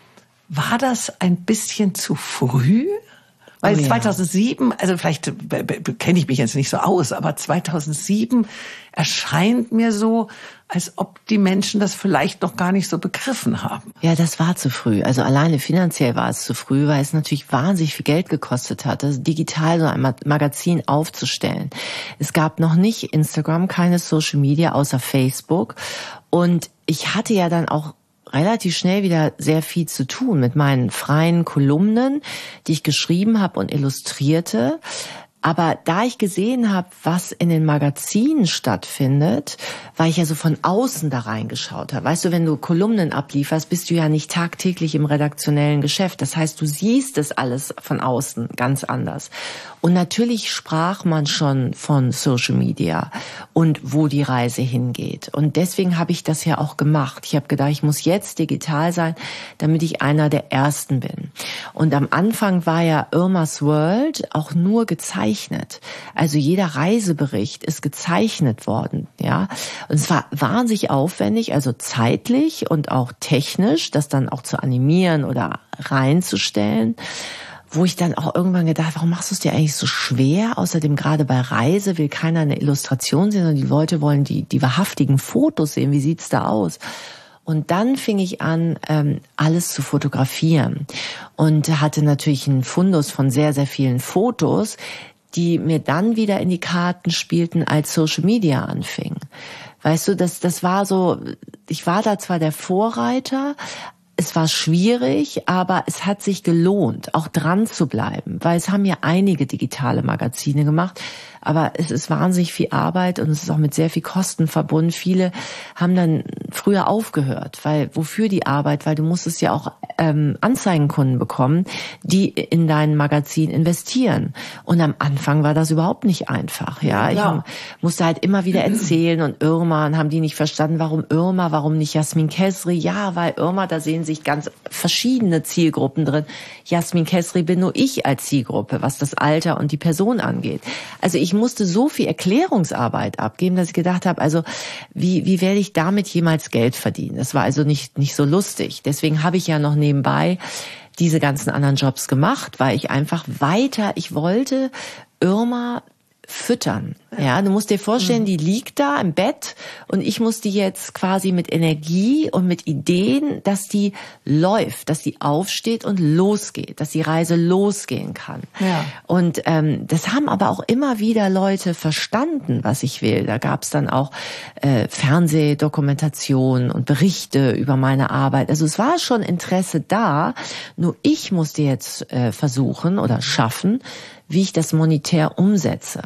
war das ein bisschen zu früh? Weil oh ja. zweitausendsieben, also vielleicht kenne ich mich jetzt nicht so aus, aber zweitausendsieben erscheint mir so, als ob die Menschen das vielleicht noch gar nicht so begriffen haben. Ja, das war zu früh. Also alleine finanziell war es zu früh, weil es natürlich wahnsinnig viel Geld gekostet hat, also digital so ein Magazin aufzustellen. Es gab noch nicht Instagram, keine Social Media außer Facebook. Und ich hatte ja dann auch relativ schnell wieder sehr viel zu tun mit meinen freien Kolumnen, die ich geschrieben habe und illustrierte. Aber da ich gesehen habe, was in den Magazinen stattfindet, weil ich ja so von außen da reingeschaut habe. Weißt du, wenn du Kolumnen ablieferst, bist du ja nicht tagtäglich im redaktionellen Geschäft. Das heißt, du siehst das alles von außen ganz anders. Und natürlich sprach man schon von Social Media und wo die Reise hingeht. Und deswegen habe ich das ja auch gemacht. Ich habe gedacht, ich muss jetzt digital sein, damit ich einer der Ersten bin. Und am Anfang war ja Irma's World auch nur gezeichnet. Also jeder Reisebericht ist gezeichnet worden, ja. Und es war wahnsinnig aufwendig, also zeitlich und auch technisch, das dann auch zu animieren oder reinzustellen. Wo ich dann auch irgendwann gedacht, warum machst du es dir eigentlich so schwer? Außerdem gerade bei Reise will keiner eine Illustration sehen, sondern die Leute wollen die, die wahrhaftigen Fotos sehen. Wie sieht's da aus? Und dann fing ich an, ähm, alles zu fotografieren und hatte natürlich einen Fundus von sehr, sehr vielen Fotos, die mir dann wieder in die Karten spielten, als Social Media anfing. Weißt du, das, das war so, ich war da zwar der Vorreiter, es war schwierig, aber es hat sich gelohnt, auch dran zu bleiben, weil es haben ja einige digitale Magazine gemacht, aber es ist wahnsinnig viel Arbeit und es ist auch mit sehr viel Kosten verbunden. Viele haben dann früher aufgehört, weil wofür die Arbeit? Weil du musstest ja auch ähm, Anzeigenkunden bekommen, die in dein Magazin investieren. Und am Anfang war das überhaupt nicht einfach. Ja, ja. Ich musste halt immer wieder erzählen und Irma, und haben die nicht verstanden, warum Irma, warum nicht Jasmin Kessri? Ja, weil Irma, da sehen sich ganz verschiedene Zielgruppen drin. Jasmin Kessri bin nur ich als Zielgruppe, was das Alter und die Person angeht. Also ich musste so viel Erklärungsarbeit abgeben, dass ich gedacht habe, also wie wie werde ich damit jemals Geld verdienen? Das war also nicht nicht so lustig. Deswegen habe ich ja noch nebenbei diese ganzen anderen Jobs gemacht, weil ich einfach weiter, ich wollte Irma füttern. Ja, du musst dir vorstellen, die liegt da im Bett und ich muss die jetzt quasi mit Energie und mit Ideen, dass die läuft, dass die aufsteht und losgeht, dass die Reise losgehen kann. Ja. Und ähm, das haben aber auch immer wieder Leute verstanden, was ich will. Da gab es dann auch äh, Fernsehdokumentationen und Berichte über meine Arbeit. Also es war schon Interesse da, nur ich musste jetzt äh, versuchen oder schaffen, wie ich das monetär umsetze.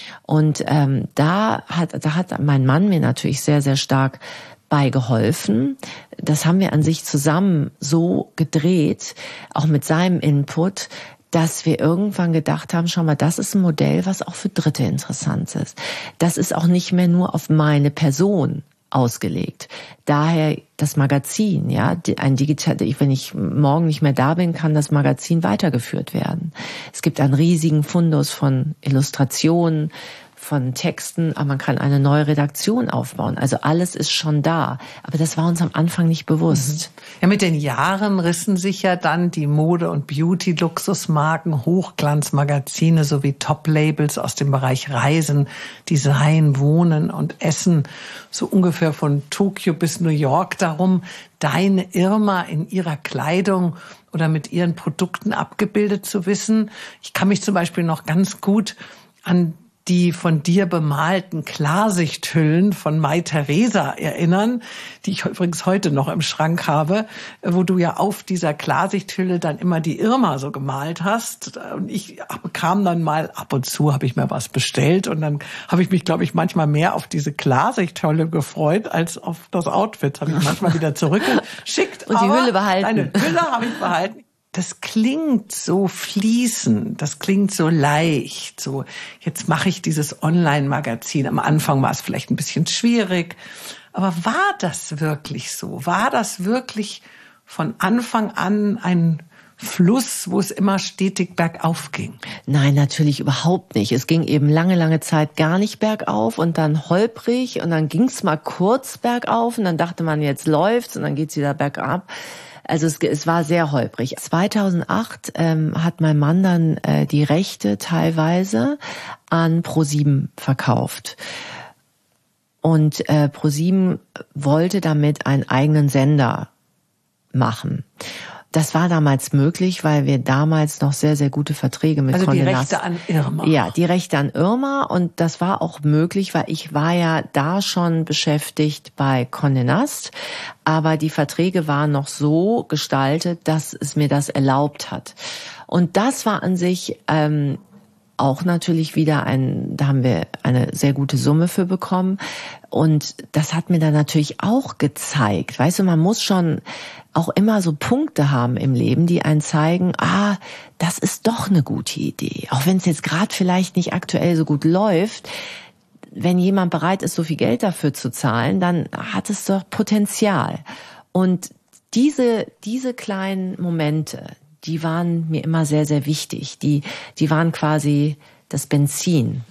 Und ähm, da hat da hat mein Mann mir natürlich sehr, sehr stark bei geholfen. Das haben wir an sich zusammen so gedreht, auch mit seinem Input, dass wir irgendwann gedacht haben, schau mal, das ist ein Modell, was auch für Dritte interessant ist. Das ist auch nicht mehr nur auf meine Person ausgelegt. Daher das Magazin, ja, ein digital, wenn ich morgen nicht mehr da bin, kann das Magazin weitergeführt werden. Es gibt einen riesigen Fundus von Illustrationen, von Texten, aber man kann eine neue Redaktion aufbauen. Also alles ist schon da. Aber das war uns am Anfang nicht bewusst. Ja, mit den Jahren rissen sich ja dann die Mode- und Beauty-Luxusmarken, Hochglanzmagazine sowie Top-Labels aus dem Bereich Reisen, Design, Wohnen und Essen so ungefähr von Tokio bis New York darum, deine Irma in ihrer Kleidung oder mit ihren Produkten abgebildet zu wissen. Ich kann mich zum Beispiel noch ganz gut an die von dir bemalten Klarsichthüllen von Mai Theresa erinnern, die ich übrigens heute noch im Schrank habe, wo du ja auf dieser Klarsichthülle dann immer die Irma so gemalt hast. Und ich bekam dann mal, ab und zu habe ich mir was bestellt und dann habe ich mich, glaube ich, manchmal mehr auf diese Klarsichthülle gefreut als auf das Outfit. Habe ich manchmal wieder zurückgeschickt. Und die aber Hülle behalten. Eine Hülle habe ich behalten. Das klingt so fließend, das klingt so leicht, so jetzt mache ich dieses Online-Magazin. Am Anfang war es vielleicht ein bisschen schwierig, aber war das wirklich so? War das wirklich von Anfang an ein Fluss, wo es immer stetig bergauf ging? Nein, natürlich überhaupt nicht. Es ging eben lange, lange Zeit gar nicht bergauf und dann holprig und dann ging es mal kurz bergauf und dann dachte man, jetzt läuft's und dann geht's wieder bergab. Also es, es war sehr holprig. zweitausendacht ähm, hat mein Mann dann äh, die Rechte teilweise an ProSieben verkauft. Und äh, ProSieben wollte damit einen eigenen Sender machen. Das war damals möglich, weil wir damals noch sehr, sehr gute Verträge mit Also Condé die Nast. Rechte an Irma. Ja, die Rechte an Irma. Und das war auch möglich, weil ich war ja da schon beschäftigt bei Condé Nast. Aber die Verträge waren noch so gestaltet, dass es mir das erlaubt hat. Und das war an sich ähm, auch natürlich wieder ein, da haben wir eine sehr gute Summe für bekommen. Und das hat mir dann natürlich auch gezeigt. Weißt du, man muss schon auch immer so Punkte haben im Leben, die einen zeigen, ah, das ist doch eine gute Idee. Auch wenn es jetzt gerade vielleicht nicht aktuell so gut läuft. Wenn jemand bereit ist, so viel Geld dafür zu zahlen, dann hat es doch Potenzial. Und diese, diese kleinen Momente, die waren mir immer sehr, sehr wichtig. Die, die waren quasi das Benzin.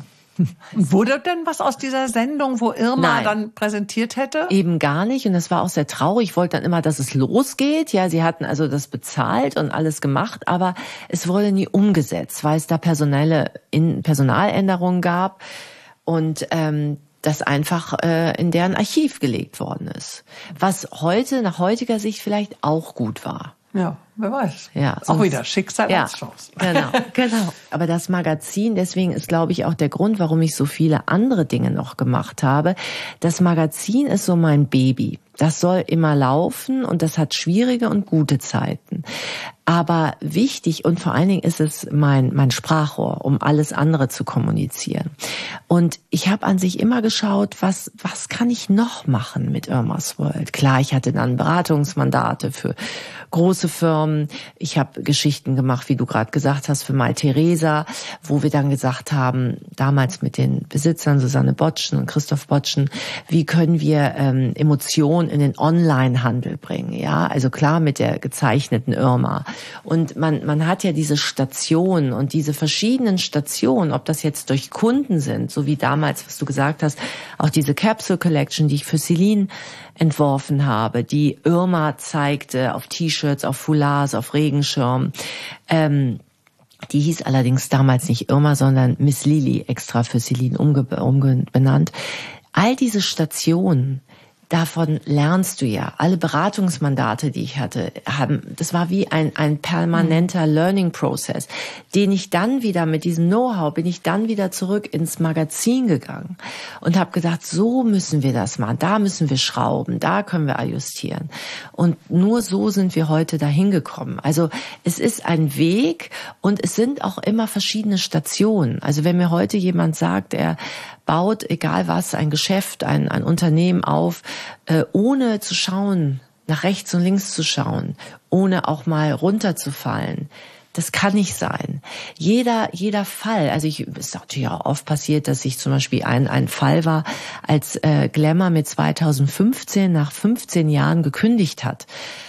Wurde denn was aus dieser Sendung, wo Irma Nein. dann präsentiert hätte? Eben gar nicht. Und das war auch sehr traurig. Ich wollte dann immer, dass es losgeht. Ja, sie hatten also das bezahlt und alles gemacht, aber es wurde nie umgesetzt, weil es da personelle in Personaländerungen gab und ähm, das einfach äh, in deren Archiv gelegt worden ist. Was heute, nach heutiger Sicht vielleicht auch gut war. Ja, wer weiß. Ja, auch sonst, wieder Schicksal als Chance. Ja, genau, genau. Aber das Magazin, deswegen ist, glaube ich, auch der Grund, warum ich so viele andere Dinge noch gemacht habe. Das Magazin ist so mein Baby. Das soll immer laufen und das hat schwierige und gute Zeiten. Aber wichtig und vor allen Dingen ist es mein mein Sprachrohr, um alles andere zu kommunizieren. Und ich habe an sich immer geschaut, was was kann ich noch machen mit Irma's World? Klar, ich hatte dann Beratungsmandate für große Firmen. Ich habe Geschichten gemacht, wie du gerade gesagt hast, für Mai Theresa, wo wir dann gesagt haben, damals mit den Besitzern Susanne Botschen und Christoph Botschen, wie können wir ähm, Emotionen in den Onlinehandel bringen? Ja, also klar mit der gezeichneten Irma. Und man man hat ja diese Stationen und diese verschiedenen Stationen, ob das jetzt durch Kunden sind, so wie damals, was du gesagt hast, auch diese Capsule Collection, die ich für Celine entworfen habe, die Irma zeigte auf T-Shirts, auf Foulards, auf Regenschirmen. Ähm, die hieß allerdings damals nicht Irma, sondern Miss Lily, extra für Celine umge- umbenannt. All diese Stationen, davon lernst du ja. Alle Beratungsmandate, die ich hatte, haben, das war wie ein, ein permanenter Learning Process, den ich dann wieder mit diesem Know-how, bin ich dann wieder zurück ins Magazin gegangen und habe gedacht, so müssen wir das machen, da müssen wir schrauben, da können wir adjustieren. Und nur so sind wir heute dahin gekommen. Also es ist ein Weg und es sind auch immer verschiedene Stationen. Also wenn mir heute jemand sagt, er baut, egal was, ein Geschäft, ein, ein Unternehmen auf, äh, ohne zu schauen, nach rechts und links zu schauen, ohne auch mal runterzufallen. Das kann nicht sein. Jeder, jeder Fall, also ich, es ist natürlich auch oft passiert, dass ich zum Beispiel ein, ein Fall war, als äh, Glamour mit zweitausendfünfzehn nach fünfzehn Jahren gekündigt hat.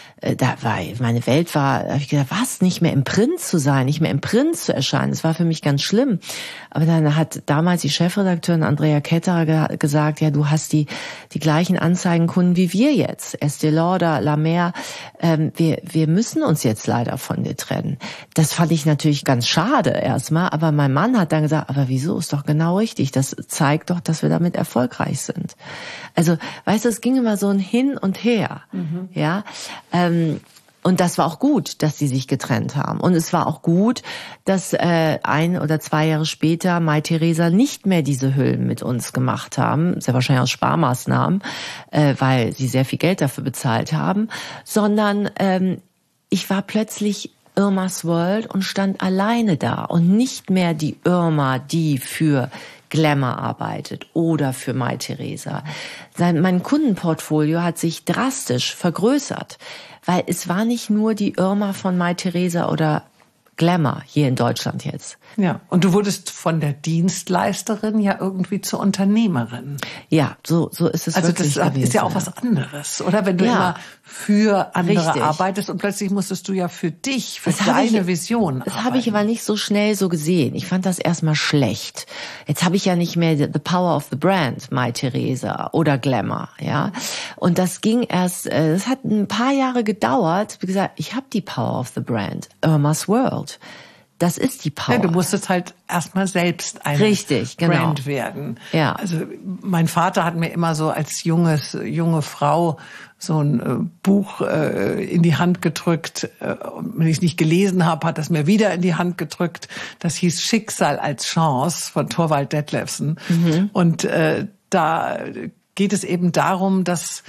Da war, meine Welt war, da habe ich gedacht, was, nicht mehr im Print zu sein, nicht mehr im Print zu erscheinen, das war für mich ganz schlimm. Aber dann hat damals die Chefredakteurin Andrea Ketterer ge- gesagt, ja, du hast die die gleichen Anzeigenkunden wie wir jetzt, Estée Lauder, La Mer, ähm, wir wir müssen uns jetzt leider von dir trennen. Das fand ich natürlich ganz schade erstmal, aber mein Mann hat dann gesagt, aber wieso, ist doch genau richtig, das zeigt doch, dass wir damit erfolgreich sind. Also, weißt du, es ging immer so ein Hin und Her, mhm. ja, ähm, Und das war auch gut, dass sie sich getrennt haben. Und es war auch gut, dass äh, ein oder zwei Jahre später Mai Theresa nicht mehr diese Hüllen mit uns gemacht haben, sehr wahrscheinlich aus Sparmaßnahmen, äh, weil sie sehr viel Geld dafür bezahlt haben, sondern ähm, ich war plötzlich Irmas World und stand alleine da und nicht mehr die Irma, die für Glamour arbeitet oder für Mai Theresa. Sein, mein Kundenportfolio hat sich drastisch vergrößert, weil es war nicht nur die Irma von Mai Theresa oder Glamour hier in Deutschland jetzt. Ja, und du wurdest von der Dienstleisterin ja irgendwie zur Unternehmerin. Ja, so so ist es also wirklich das gewesen, ist ja auch ja. was anderes, oder? Wenn du ja. immer für andere Richtig. arbeitest und plötzlich musstest du ja für dich, für Das habe deine ich, Vision Das arbeiten. habe ich aber nicht so schnell so gesehen. Ich fand das erstmal schlecht. Jetzt habe ich ja nicht mehr the power of the brand, Mai Theresa oder Glamour, ja. Und das ging erst, es hat ein paar Jahre gedauert. Wie gesagt, ich habe die power of the brand, Irma's World. Das ist die Power. Ja, du musstest halt erstmal selbst eine Richtig, genau. Brand werden. Ja. Also mein Vater hat mir immer so als junges junge Frau so ein äh, Buch äh, in die Hand gedrückt. Äh, wenn ich es nicht gelesen habe, hat es mir wieder in die Hand gedrückt. Das hieß Schicksal als Chance von Thorvald Detlefsen. Mhm. Und äh, da geht es eben darum, dass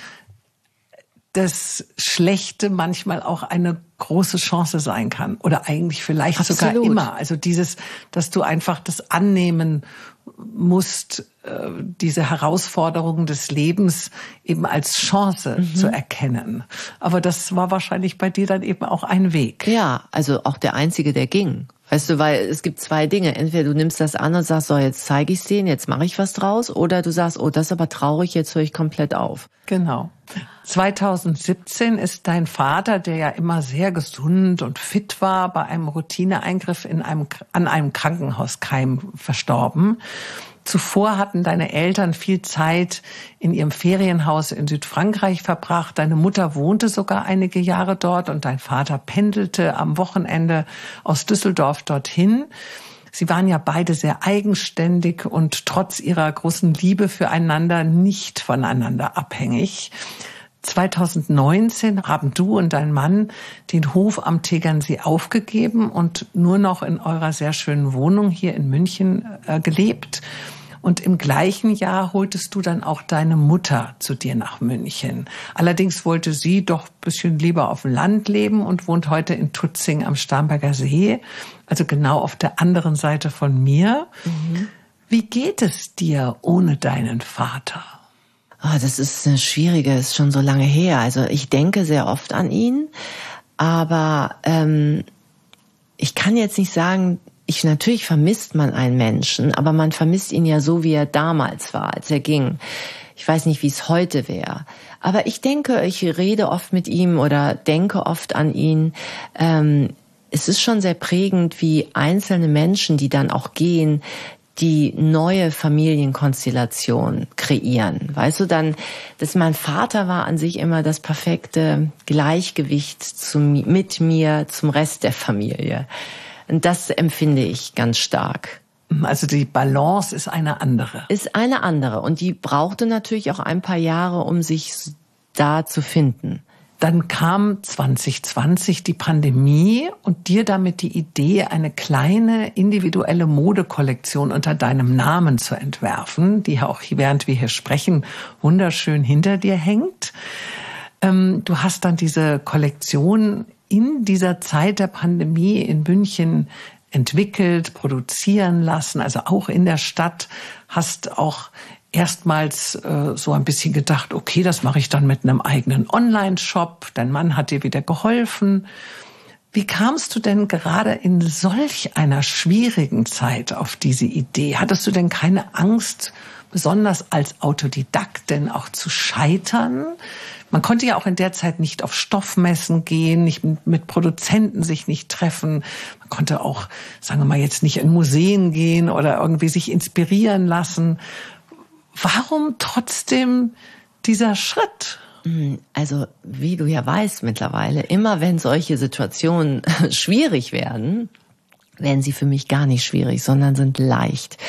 das Schlechte manchmal auch eine große Chance sein kann oder eigentlich vielleicht Absolut. sogar immer. Also dieses, dass du einfach das annehmen musst, äh, diese Herausforderungen des Lebens eben als Chance mhm. zu erkennen. Aber das war wahrscheinlich bei dir dann eben auch ein Weg. Ja, also auch der einzige, der ging. Weißt du, weil es gibt zwei Dinge. Entweder du nimmst das an und sagst, so, jetzt zeige ich es denen, jetzt mache ich was draus. Oder du sagst, oh, das ist aber traurig, jetzt höre ich komplett auf. Genau. zweitausendsiebzehn ist dein Vater, der ja immer sehr gesund und fit war, bei einem Routineeingriff in einem, an einem Krankenhauskeim verstorben. Zuvor hatten deine Eltern viel Zeit in ihrem Ferienhaus in Südfrankreich verbracht. Deine Mutter wohnte sogar einige Jahre dort und dein Vater pendelte am Wochenende aus Düsseldorf dorthin. Sie waren ja beide sehr eigenständig und trotz ihrer großen Liebe füreinander nicht voneinander abhängig. zweitausendneunzehn haben du und dein Mann den Hof am Tegernsee aufgegeben und nur noch in eurer sehr schönen Wohnung hier in München äh, gelebt. Und im gleichen Jahr holtest du dann auch deine Mutter zu dir nach München. Allerdings wollte sie doch ein bisschen lieber auf dem Land leben und wohnt heute in Tutzing am Starnberger See, also genau auf der anderen Seite von mir. Mhm. Wie geht es dir ohne deinen Vater? Oh, das ist eine schwierige, ist schon so lange her. Also ich denke sehr oft an ihn, aber ähm, ich kann jetzt nicht sagen, ich natürlich vermisst man einen Menschen, aber man vermisst ihn ja so, wie er damals war, als er ging. Ich weiß nicht, wie es heute wäre. Aber ich denke, ich rede oft mit ihm oder denke oft an ihn. Ähm, es ist schon sehr prägend, wie einzelne Menschen, die dann auch gehen, die neue Familienkonstellation kreieren. Weißt du, dann, dass mein Vater war an sich immer das perfekte Gleichgewicht zu, mit mir zum Rest der Familie. Und das empfinde ich ganz stark. Also die Balance ist eine andere. Ist eine andere. Und die brauchte natürlich auch ein paar Jahre, um sich da zu finden. Dann kam zwanzig zwanzig die Pandemie und dir damit die Idee, eine kleine individuelle Modekollektion unter deinem Namen zu entwerfen, die ja auch, während wir hier sprechen, wunderschön hinter dir hängt. Ähm, du hast dann diese Kollektion in dieser Zeit der Pandemie in München entwickelt, produzieren lassen, also auch in der Stadt, hast auch erstmals äh, so ein bisschen gedacht, okay, das mache ich dann mit einem eigenen Online-Shop. Dein Mann hat dir wieder geholfen. Wie kamst du denn gerade in solch einer schwierigen Zeit auf diese Idee? Hattest du denn keine Angst, besonders als Autodidaktin auch zu scheitern? Man konnte ja auch in der Zeit nicht auf Stoffmessen gehen, nicht mit Produzenten sich nicht treffen. Man konnte auch, sagen wir mal, jetzt nicht in Museen gehen oder irgendwie sich inspirieren lassen. Warum trotzdem dieser Schritt? Also, wie du ja weißt mittlerweile, immer wenn solche Situationen schwierig werden, werden sie für mich gar nicht schwierig, sondern sind leicht.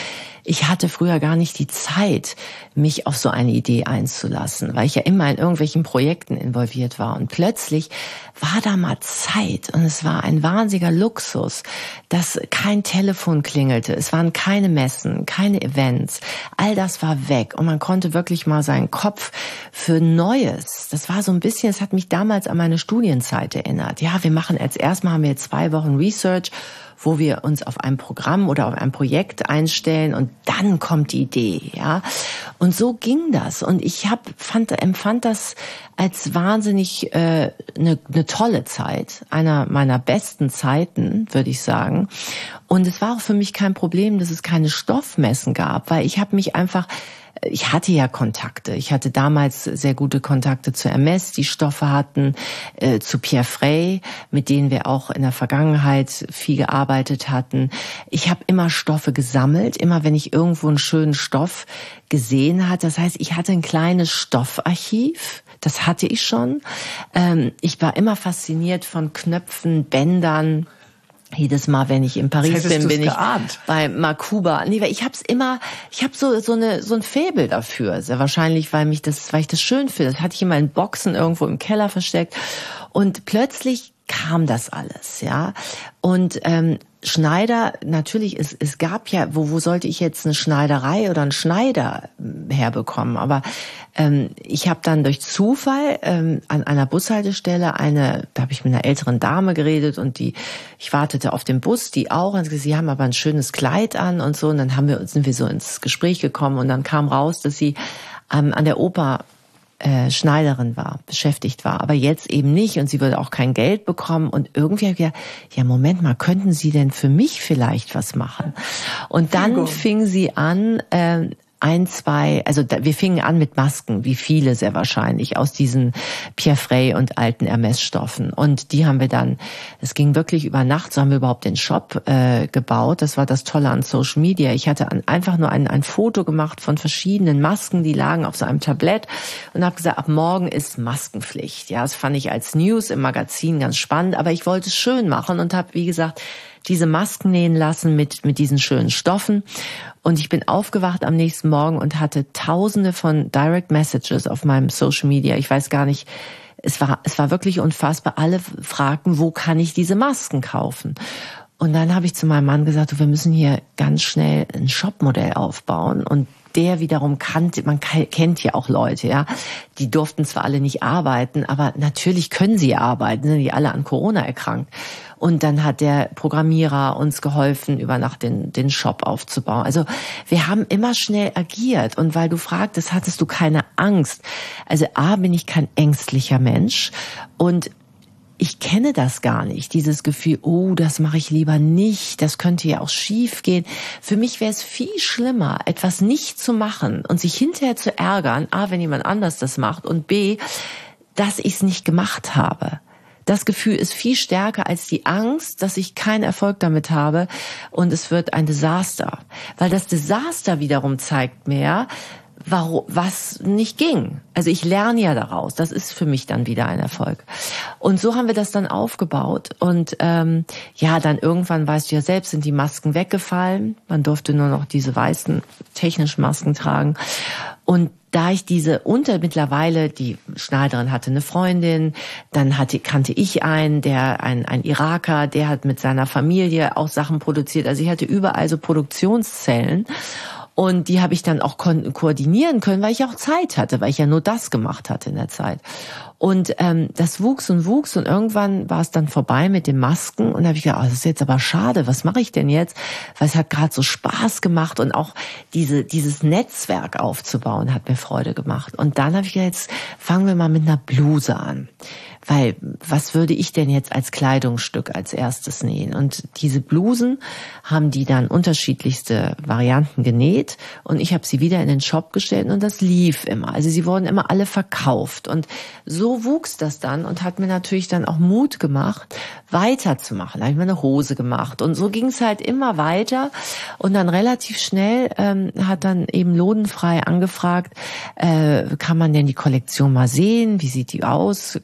ich hatte früher gar nicht die Zeit, mich auf so eine Idee einzulassen, weil ich ja immer in irgendwelchen Projekten involviert war. Und plötzlich war da mal Zeit und es war ein wahnsinniger Luxus, dass kein Telefon klingelte, es waren keine Messen, keine Events, all das war weg und man konnte wirklich mal seinen Kopf für Neues. Das war so ein bisschen, es hat mich damals an meine Studienzeit erinnert. Ja, wir machen als erstmal haben wir zwei Wochen Research, wo wir uns auf ein Programm oder auf ein Projekt einstellen und dann kommt die Idee, ja. Und so ging das. Und ich hab, fand, empfand das als wahnsinnig äh, eine, eine tolle Zeit, einer meiner besten Zeiten, würde ich sagen. Und es war auch für mich kein Problem, dass es keine Stoffmessen gab, weil ich habe mich einfach Ich hatte ja Kontakte. Ich hatte damals sehr gute Kontakte zu Hermès, die Stoffe hatten, äh, zu Pierre Frey, mit denen wir auch in der Vergangenheit viel gearbeitet hatten. Ich habe immer Stoffe gesammelt, immer wenn ich irgendwo einen schönen Stoff gesehen hatte. Das heißt, ich hatte ein kleines Stoffarchiv. Das hatte ich schon. Ähm, ich war immer fasziniert von Knöpfen, Bändern. Jedes Mal, wenn ich in Paris bin, bin ich geahnt. bei Makuba. Nee, weil ich hab's immer, ich habe so so eine so ein Faible dafür. Sehr wahrscheinlich, weil mich das, weil ich das schön finde. Das hatte ich immer in Boxen irgendwo im Keller versteckt. Und plötzlich kam das alles, ja. Und ähm, Schneider, natürlich, es, es gab ja, wo, wo sollte ich jetzt eine Schneiderei oder einen Schneider herbekommen? Aber ähm, ich habe dann durch Zufall ähm, an einer Bushaltestelle eine, da habe ich mit einer älteren Dame geredet und die, ich wartete auf den Bus, die auch, und sie haben aber ein schönes Kleid an und so, und dann haben wir, sind wir so ins Gespräch gekommen und dann kam raus, dass sie ähm, an der Oper Äh, Schneiderin war, beschäftigt war, aber jetzt eben nicht und sie würde auch kein Geld bekommen und irgendwie habe ich gedacht, ja Moment mal, könnten Sie denn für mich vielleicht was machen? Und dann Bingo. fing sie an, äh, ein, zwei, also da, wir fingen an mit Masken, wie viele sehr wahrscheinlich, aus diesen Pierre Frey und alten Hermès-Stoffen. Und die haben wir dann, es ging wirklich über Nacht, so haben wir überhaupt den Shop äh, gebaut. Das war das Tolle an Social Media. Ich hatte an, einfach nur ein, ein Foto gemacht von verschiedenen Masken, die lagen auf so einem Tablett und habe gesagt, ab morgen ist Maskenpflicht. Ja, das fand ich als News im Magazin ganz spannend, aber ich wollte es schön machen und habe, wie gesagt, diese Masken nähen lassen mit mit diesen schönen Stoffen. Und ich bin aufgewacht am nächsten Morgen und hatte tausende von Direct Messages auf meinem Social Media. Ich weiß gar nicht, es war es war wirklich unfassbar. Alle fragten, wo kann ich diese Masken kaufen? Und dann habe ich zu meinem Mann gesagt, wir müssen hier ganz schnell ein Shopmodell aufbauen. Und der wiederum kannte, man kennt ja auch Leute, ja, die durften zwar alle nicht arbeiten, aber natürlich können sie arbeiten, sind die alle an Corona erkrankt. Und dann hat der Programmierer uns geholfen, über Nacht den, den Shop aufzubauen. Also wir haben immer schnell agiert. Und weil du fragtest, hattest du keine Angst? Also A, bin ich kein ängstlicher Mensch und ich kenne das gar nicht, dieses Gefühl, oh, das mache ich lieber nicht, das könnte ja auch schief gehen. Für mich wäre es viel schlimmer, etwas nicht zu machen und sich hinterher zu ärgern, A, wenn jemand anders das macht und B, dass ich es nicht gemacht habe. Das Gefühl ist viel stärker als die Angst, dass ich keinen Erfolg damit habe und es wird ein Desaster. Weil das Desaster wiederum zeigt mir, warum, was nicht ging. Also ich lerne ja daraus. Das ist für mich dann wieder ein Erfolg. Und so haben wir das dann aufgebaut. Und ähm, ja, dann irgendwann, weißt du ja selbst, sind die Masken weggefallen. Man durfte nur noch diese weißen technischen Masken tragen. Und da ich diese unter mittlerweile, die Schneiderin hatte eine Freundin, dann hatte, kannte ich einen, der ein, ein Iraker, der hat mit seiner Familie auch Sachen produziert. Also ich hatte überall so Produktionszellen. Und die habe ich dann auch ko- koordinieren können, weil ich auch Zeit hatte, weil ich ja nur das gemacht hatte in der Zeit. Und ähm, das wuchs und wuchs und irgendwann war es dann vorbei mit den Masken und da habe ich gedacht, oh, das ist jetzt aber schade, was mache ich denn jetzt? Weil es hat gerade so Spaß gemacht und auch diese dieses Netzwerk aufzubauen hat mir Freude gemacht. Und dann habe ich gedacht, jetzt fangen wir mal mit einer Bluse an. Weil was würde ich denn jetzt als Kleidungsstück als erstes nähen? Und diese Blusen haben die dann unterschiedlichste Varianten genäht und ich habe sie wieder in den Shop gestellt und das lief immer. Also sie wurden immer alle verkauft und so wuchs das dann und hat mir natürlich dann auch Mut gemacht, weiterzumachen. Da habe ich mir eine Hose gemacht und so ging es halt immer weiter und dann relativ schnell ähm, hat dann eben Lodenfrei angefragt, äh, kann man denn die Kollektion mal sehen? Wie sieht die aus? Können Sie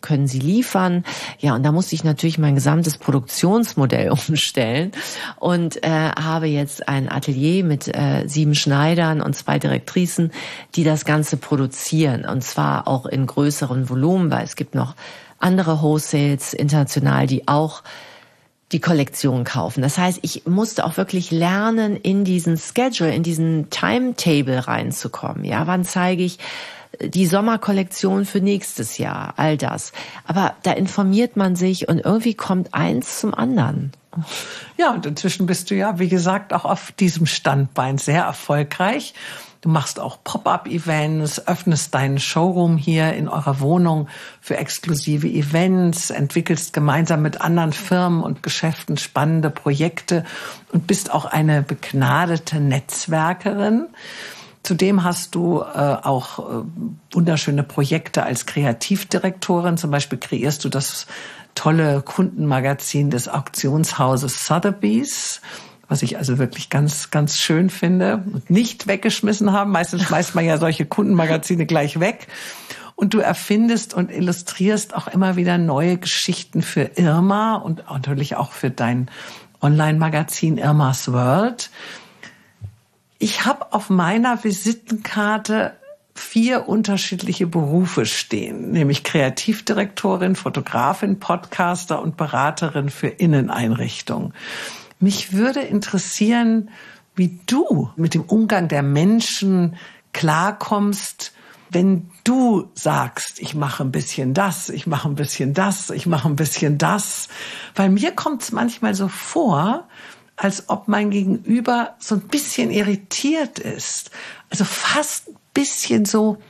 liefern. Ja, und da musste ich natürlich mein gesamtes Produktionsmodell umstellen und äh, habe jetzt ein Atelier mit äh, sieben Schneidern und zwei Direktricen, die das Ganze produzieren. Und zwar auch in größeren Volumen, weil es gibt noch andere Wholesales international, die auch die Kollektion kaufen. Das heißt, ich musste auch wirklich lernen, in diesen Schedule, in diesen Timetable reinzukommen. Ja, wann zeige ich die Sommerkollektion für nächstes Jahr, all das. Aber da informiert man sich und irgendwie kommt eins zum anderen. Ja, und inzwischen bist du ja, wie gesagt, auch auf diesem Standbein sehr erfolgreich. Du machst auch Pop-up-Events, öffnest deinen Showroom hier in eurer Wohnung für exklusive Events, entwickelst gemeinsam mit anderen Firmen und Geschäften spannende Projekte und bist auch eine begnadete Netzwerkerin. Zudem hast du äh, auch äh, wunderschöne Projekte als Kreativdirektorin. Zum Beispiel kreierst du das tolle Kundenmagazin des Auktionshauses Sotheby's, was ich also wirklich ganz, ganz schön finde und nicht weggeschmissen haben. Meistens schmeißt man ja solche Kundenmagazine gleich weg. Und du erfindest und illustrierst auch immer wieder neue Geschichten für Irma und natürlich auch für dein Online-Magazin Irma's World. Ich habe auf meiner Visitenkarte vier unterschiedliche Berufe stehen, nämlich Kreativdirektorin, Fotografin, Podcaster und Beraterin für Inneneinrichtungen. Mich würde interessieren, wie du mit dem Umgang der Menschen klarkommst, wenn du sagst, ich mache ein bisschen das, ich mache ein bisschen das, ich mache ein bisschen das. Weil mir kommt es manchmal so vor, als ob mein Gegenüber so ein bisschen irritiert ist. Also fast ein bisschen so,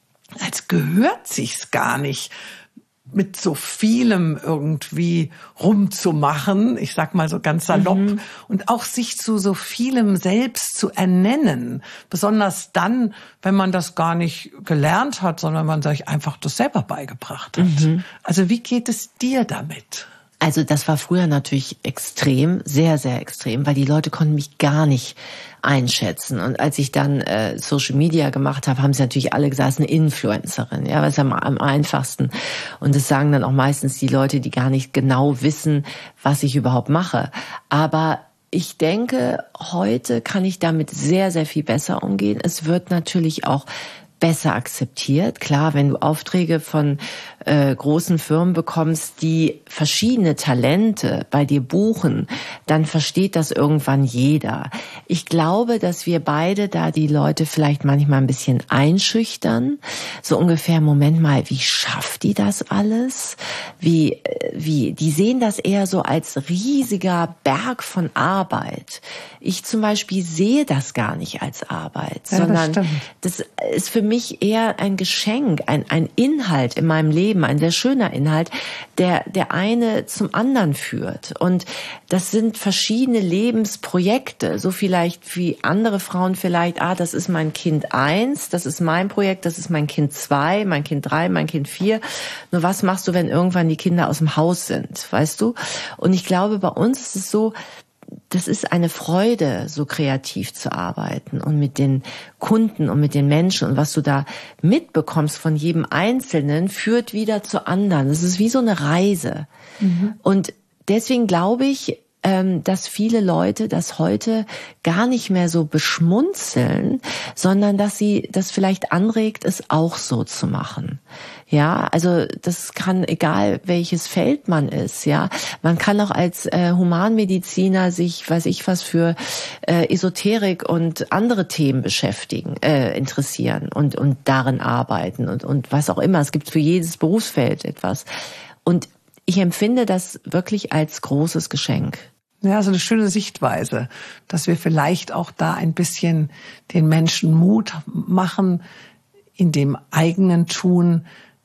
als gehört sich's gar nicht, mit so vielem irgendwie rumzumachen, ich sag mal so ganz salopp, mhm. und auch sich zu so vielem selbst zu ernennen. Besonders dann, wenn man das gar nicht gelernt hat, sondern man sich einfach das selber beigebracht hat. Mhm. Also wie geht es dir damit? Also das war früher natürlich extrem, sehr, sehr extrem, weil die Leute konnten mich gar nicht einschätzen. Und als ich dann äh, Social Media gemacht habe, haben sie natürlich alle gesagt, es ist eine Influencerin. Ja, das ist am, am einfachsten. Und das sagen dann auch meistens die Leute, die gar nicht genau wissen, was ich überhaupt mache. Aber ich denke, heute kann ich damit sehr, sehr viel besser umgehen. Es wird natürlich auch besser akzeptiert. Klar, wenn du Aufträge von äh, großen Firmen bekommst, die verschiedene Talente bei dir buchen, dann versteht das irgendwann jeder. Ich glaube, dass wir beide da die Leute vielleicht manchmal ein bisschen einschüchtern. So ungefähr, Moment mal, wie schafft die das alles? Wie, wie, die sehen das eher so als riesiger Berg von Arbeit. Ich zum Beispiel sehe das gar nicht als Arbeit, ja, sondern das, das ist für mich eher ein Geschenk, ein, ein Inhalt in meinem Leben, ein sehr schöner Inhalt, der der eine zum anderen führt. Und das sind verschiedene Lebensprojekte, so vielleicht wie andere Frauen vielleicht, ah, das ist mein Kind eins, das ist mein Projekt, das ist mein Kind zwei, mein Kind drei, mein Kind vier. Nur was machst du, wenn irgendwann die Kinder aus dem Haus sind, weißt du? Und ich glaube, bei uns ist es so, das ist eine Freude, so kreativ zu arbeiten und mit den Kunden und mit den Menschen. Und was du da mitbekommst von jedem Einzelnen, führt wieder zu anderen. Das ist wie so eine Reise. Mhm. Und deswegen glaube ich, dass viele Leute das heute gar nicht mehr so beschmunzeln, sondern dass sie das vielleicht anregt, es auch so zu machen. Ja, also das kann, egal welches Feld man ist, ja. Man kann auch als äh, Humanmediziner sich, weiß ich was, für äh, Esoterik und andere Themen beschäftigen, äh, interessieren und und darin arbeiten und und was auch immer. Es gibt für jedes Berufsfeld etwas. Und ich empfinde das wirklich als großes Geschenk. Ja, so eine schöne Sichtweise, dass wir vielleicht auch da ein bisschen den Menschen Mut machen in dem eigenen Tun,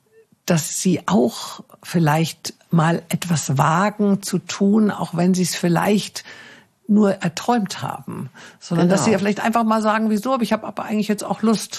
dass sie auch vielleicht mal etwas wagen zu tun, auch wenn sie es vielleicht nur erträumt haben, sondern genau. dass sie ja vielleicht einfach mal sagen, wieso, aber ich habe aber eigentlich jetzt auch Lust,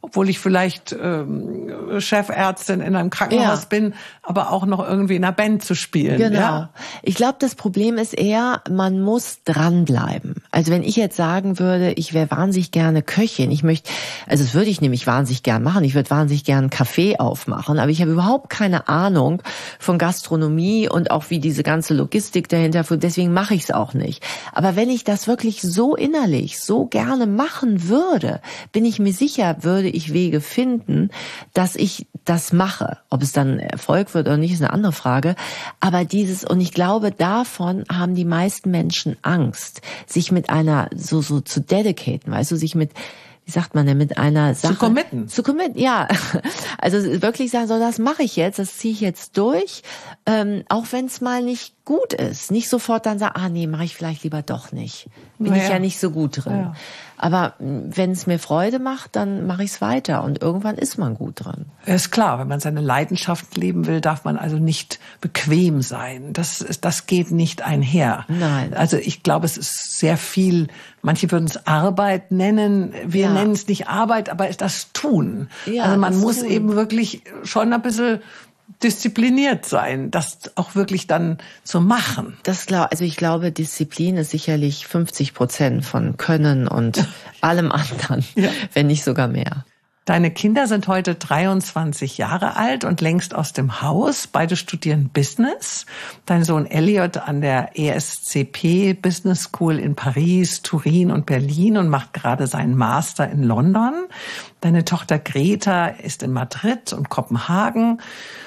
obwohl ich vielleicht ähm, Chefärztin in einem Krankenhaus ja. bin, aber auch noch irgendwie in einer Band zu spielen. Genau. Ja? Ich glaube, das Problem ist eher, man muss dranbleiben. Also wenn ich jetzt sagen würde, ich wäre wahnsinnig gerne Köchin, ich möchte, also das würde ich nämlich wahnsinnig gern machen, ich würde wahnsinnig gern einen Café aufmachen, aber ich habe überhaupt keine Ahnung von Gastronomie und auch wie diese ganze Logistik dahinter, deswegen mache ich es auch nicht. Aber wenn ich das wirklich so innerlich, so gerne machen würde, bin ich mir sicher, würde ich Wege finden, dass ich das mache. Ob es dann Erfolg wird oder nicht, ist eine andere Frage. Aber dieses, und ich glaube, davon haben die meisten Menschen Angst, sich mit einer, so, so zu dedicaten, weißt du, sich mit, wie sagt man denn, mit einer Sache... Zu committen. Zu committen, ja. Also wirklich sagen, so, das mache ich jetzt, das ziehe ich jetzt durch, ähm, auch wenn es mal nicht gut ist. Nicht sofort dann sagen, ah nee, mache ich vielleicht lieber doch nicht. Bin naja. ich ja nicht so gut drin. Ja. Aber wenn es mir Freude macht, dann mache ich es weiter und irgendwann ist man gut drin. Ist klar, wenn man seine Leidenschaft leben will, darf man also nicht bequem sein. Das, das geht nicht einher. Nein. Also ich glaube, es ist sehr viel, manche würden es Arbeit nennen, wir ja. nennen es nicht Arbeit, aber das Tun. Ja, also man muss tun. eben wirklich schon ein bisschen diszipliniert sein, das auch wirklich dann zu machen. Das glaub, also ich glaube, Disziplin ist sicherlich fünfzig Prozent von Können und allem anderen, ja. wenn nicht sogar mehr. Deine Kinder sind heute dreiundzwanzig Jahre alt und längst aus dem Haus. Beide studieren Business. Dein Sohn Elliot an der E S C P Business School in Paris, Turin und Berlin und macht gerade seinen Master in London. Deine Tochter Greta ist in Madrid und Kopenhagen.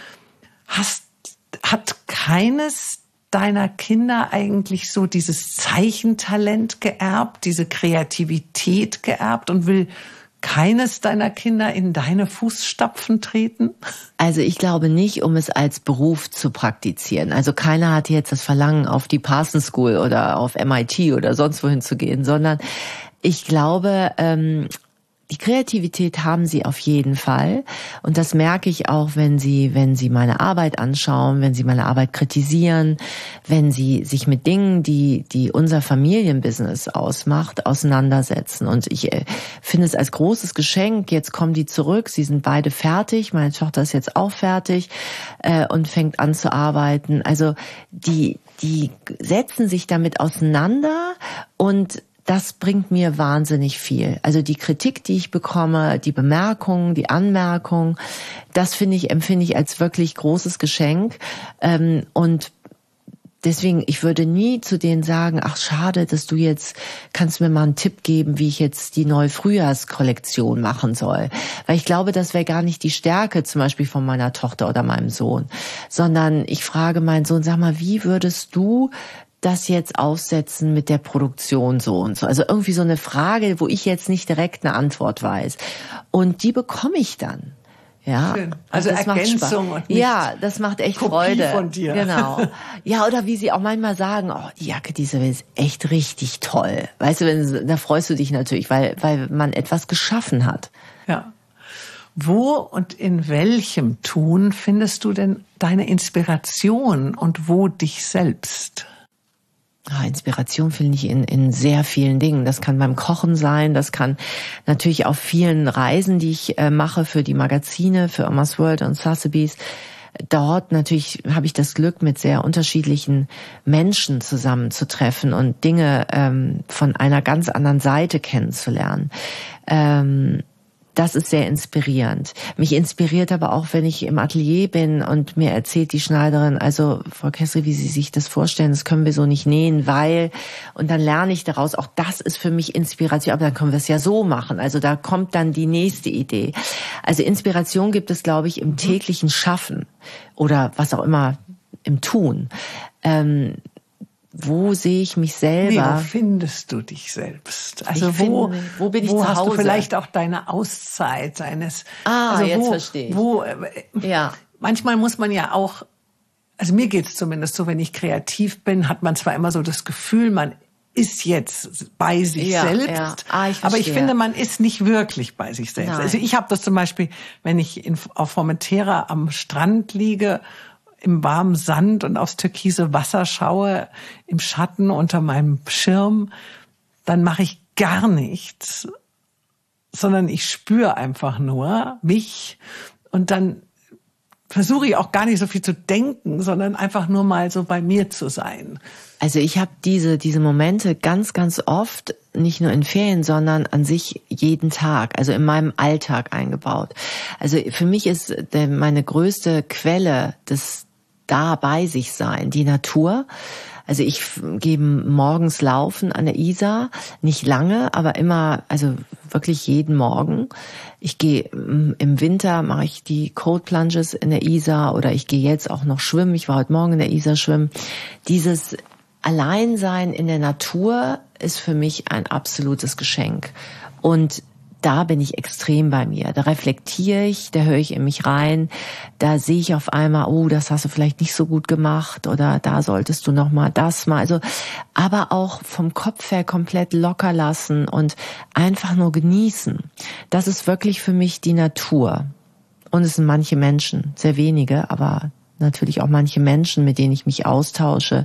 Hast, hat keines deiner Kinder eigentlich so dieses Zeichentalent geerbt, diese Kreativität geerbt und will keines deiner Kinder in deine Fußstapfen treten? Also ich glaube nicht, um es als Beruf zu praktizieren. Also keiner hat jetzt das Verlangen, auf die Parsons School oder auf M I T oder sonst wohin zu gehen, sondern ich glaube, ähm, die Kreativität haben sie auf jeden Fall. Und das merke ich auch, wenn sie, wenn sie meine Arbeit anschauen, wenn sie meine Arbeit kritisieren, wenn sie sich mit Dingen, die, die unser Familienbusiness ausmacht, auseinandersetzen. Und ich äh, finde es als großes Geschenk. Jetzt kommen die zurück. Sie sind beide fertig. Meine Tochter ist jetzt auch fertig, äh, und fängt an zu arbeiten. Also, die, die setzen sich damit auseinander und das bringt mir wahnsinnig viel. Also die Kritik, die ich bekomme, die Bemerkungen, die Anmerkungen, das finde ich, empfinde ich als wirklich großes Geschenk. Und deswegen, ich würde nie zu denen sagen, ach schade, dass du jetzt, kannst mir mal einen Tipp geben, wie ich jetzt die neue Frühjahrskollektion machen soll. Weil ich glaube, das wäre gar nicht die Stärke zum Beispiel von meiner Tochter oder meinem Sohn. Sondern ich frage meinen Sohn, sag mal, wie würdest du das jetzt aufsetzen mit der Produktion so und so. Also irgendwie so eine Frage, wo ich jetzt nicht direkt eine Antwort weiß. Und die bekomme ich dann. Ja, schön. Also das Ergänzung und nicht ja, das macht echt Kopie Freude. Von dir. Genau. Ja, oder wie sie auch manchmal sagen, oh, die Jacke, diese ist echt richtig toll. Weißt du, wenn, da freust du dich natürlich, weil, weil man etwas geschaffen hat. Ja. Wo und in welchem Tun findest du denn deine Inspiration und wo dich selbst? Ja, Inspiration finde ich in, in sehr vielen Dingen. Das kann beim Kochen sein, das kann natürlich auf vielen Reisen, die ich äh, mache für die Magazine, für Irma's World und Sotheby's. Dort natürlich habe ich das Glück, mit sehr unterschiedlichen Menschen zusammenzutreffen und Dinge ähm, von einer ganz anderen Seite kennenzulernen. Ähm, Das ist sehr inspirierend. Mich inspiriert aber auch, wenn ich im Atelier bin und mir erzählt die Schneiderin, also Frau Kessel, wie Sie sich das vorstellen, das können wir so nicht nähen, weil, und dann lerne ich daraus, auch das ist für mich Inspiration, aber dann können wir es ja so machen. Also da kommt dann die nächste Idee. Also Inspiration gibt es, glaube ich, im täglichen Schaffen oder was auch immer, im Tun. Ähm, Wo sehe ich mich selber? Nee, wo findest du dich selbst? Also ich wo, finde, wo bin ich wo zu hast Hause? du vielleicht auch deine Auszeit, deines? Ah, also jetzt wo, verstehe ich. Wo, ja. Manchmal muss man ja auch, also mir geht's zumindest so, wenn ich kreativ bin, hat man zwar immer so das Gefühl, man ist jetzt bei sich ja, selbst, ja. Ah, ich aber ich finde, man ist nicht wirklich bei sich selbst. Nein. Also ich habe das zum Beispiel, wenn ich in, auf Formentera am Strand liege, im warmen Sand und aufs türkise Wasser schaue, im Schatten unter meinem Schirm, dann mache ich gar nichts. sondern ich spüre einfach nur mich und dann versuche ich auch gar nicht so viel zu denken, sondern einfach nur mal so bei mir zu sein. Also ich habe diese diese Momente ganz, ganz oft, nicht nur in Ferien, sondern an sich jeden Tag, also in meinem Alltag eingebaut. Also für mich ist der, meine größte Quelle des da bei sich sein die Natur. Also ich gehe morgens laufen an der Isar, nicht lange, aber immer, also wirklich jeden Morgen. Ich gehe im Winter, mache ich die Cold Plunges in der Isar oder ich gehe jetzt auch noch schwimmen. Ich war heute Morgen in der Isar schwimmen. Dieses Alleinsein in der Natur ist für mich ein absolutes Geschenk. Und da bin ich extrem bei mir. Da reflektiere ich, da höre ich in mich rein, da sehe ich auf einmal, oh, das hast du vielleicht nicht so gut gemacht oder da solltest du noch mal das mal. Also, aber auch vom Kopf her komplett locker lassen und einfach nur genießen. Das ist wirklich für mich die Natur. Und es sind manche Menschen, sehr wenige, aber natürlich auch manche Menschen, mit denen ich mich austausche,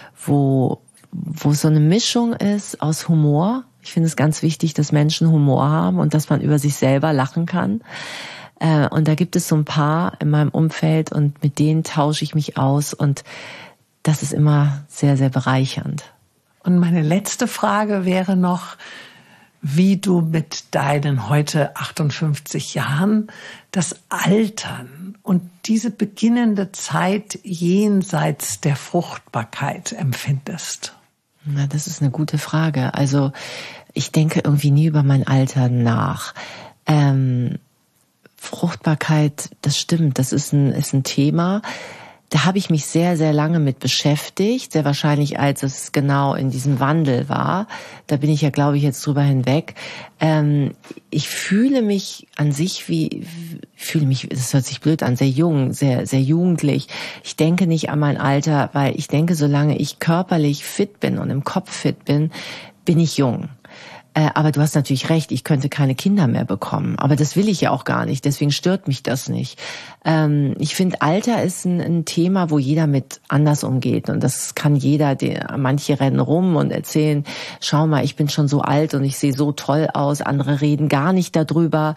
wo wo so eine Mischung ist aus Humor. Ich finde es ganz wichtig, dass Menschen Humor haben und dass man über sich selber lachen kann. Und da gibt es so ein paar in meinem Umfeld und mit denen tausche ich mich aus und das ist immer sehr, sehr bereichernd. Und meine letzte Frage wäre noch, wie du mit deinen heute achtundfünfzig Jahren das Altern und diese beginnende Zeit jenseits der Fruchtbarkeit empfindest. Na, das ist eine gute Frage. Also ich denke irgendwie nie über mein Alter nach. Ähm, Fruchtbarkeit, das stimmt, das ist ein, ist ein Thema. Da habe ich mich sehr, sehr lange mit beschäftigt, sehr wahrscheinlich, als es genau in diesem Wandel war. Da bin ich ja, glaube ich, jetzt drüber hinweg. Ähm, ich fühle mich an sich wie, fühle mich, das hört sich blöd an, sehr jung, sehr, sehr jugendlich. Ich denke nicht an mein Alter, weil ich denke, solange ich körperlich fit bin und im Kopf fit bin, bin ich jung. Aber du hast natürlich recht, ich könnte keine Kinder mehr bekommen. Aber das will ich ja auch gar nicht, deswegen stört mich das nicht. Ich finde, Alter ist ein, ein Thema, wo jeder mit anders umgeht. Und das kann jeder, der, manche rennen rum und erzählen, schau mal, ich bin schon so alt und ich sehe so toll aus. Andere reden gar nicht darüber.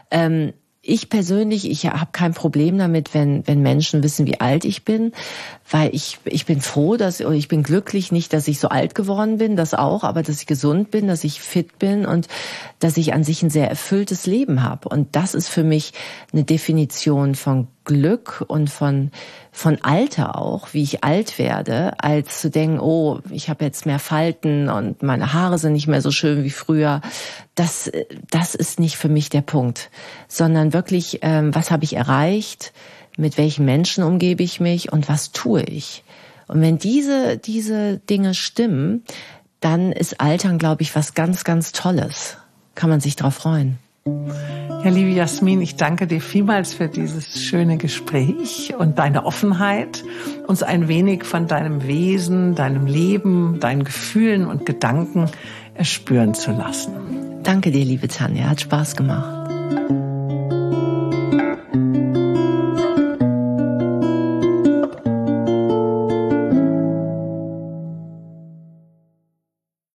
Ich persönlich, ich habe kein Problem damit, wenn wenn Menschen wissen, wie alt ich bin, weil ich ich bin froh, dass oder ich bin glücklich, nicht, dass ich so alt geworden bin, das auch, aber dass ich gesund bin, dass ich fit bin und dass ich an sich ein sehr erfülltes Leben habe. Und das ist für mich eine Definition von Glück und von von Alter auch, wie ich alt werde, als zu denken, oh, ich habe jetzt mehr Falten und meine Haare sind nicht mehr so schön wie früher. Das das ist nicht für mich der Punkt, sondern wirklich, ähm, was habe ich erreicht, mit welchen Menschen umgebe ich mich und was tue ich. Und wenn diese diese Dinge stimmen, dann ist Altern, glaube ich, was ganz, ganz Tolles. Kann man sich drauf freuen. Ja, liebe Jasmin, ich danke dir vielmals für dieses schöne Gespräch und deine Offenheit, uns ein wenig von deinem Wesen, deinem Leben, deinen Gefühlen und Gedanken erspüren zu lassen. Danke dir, liebe Tanja, hat Spaß gemacht.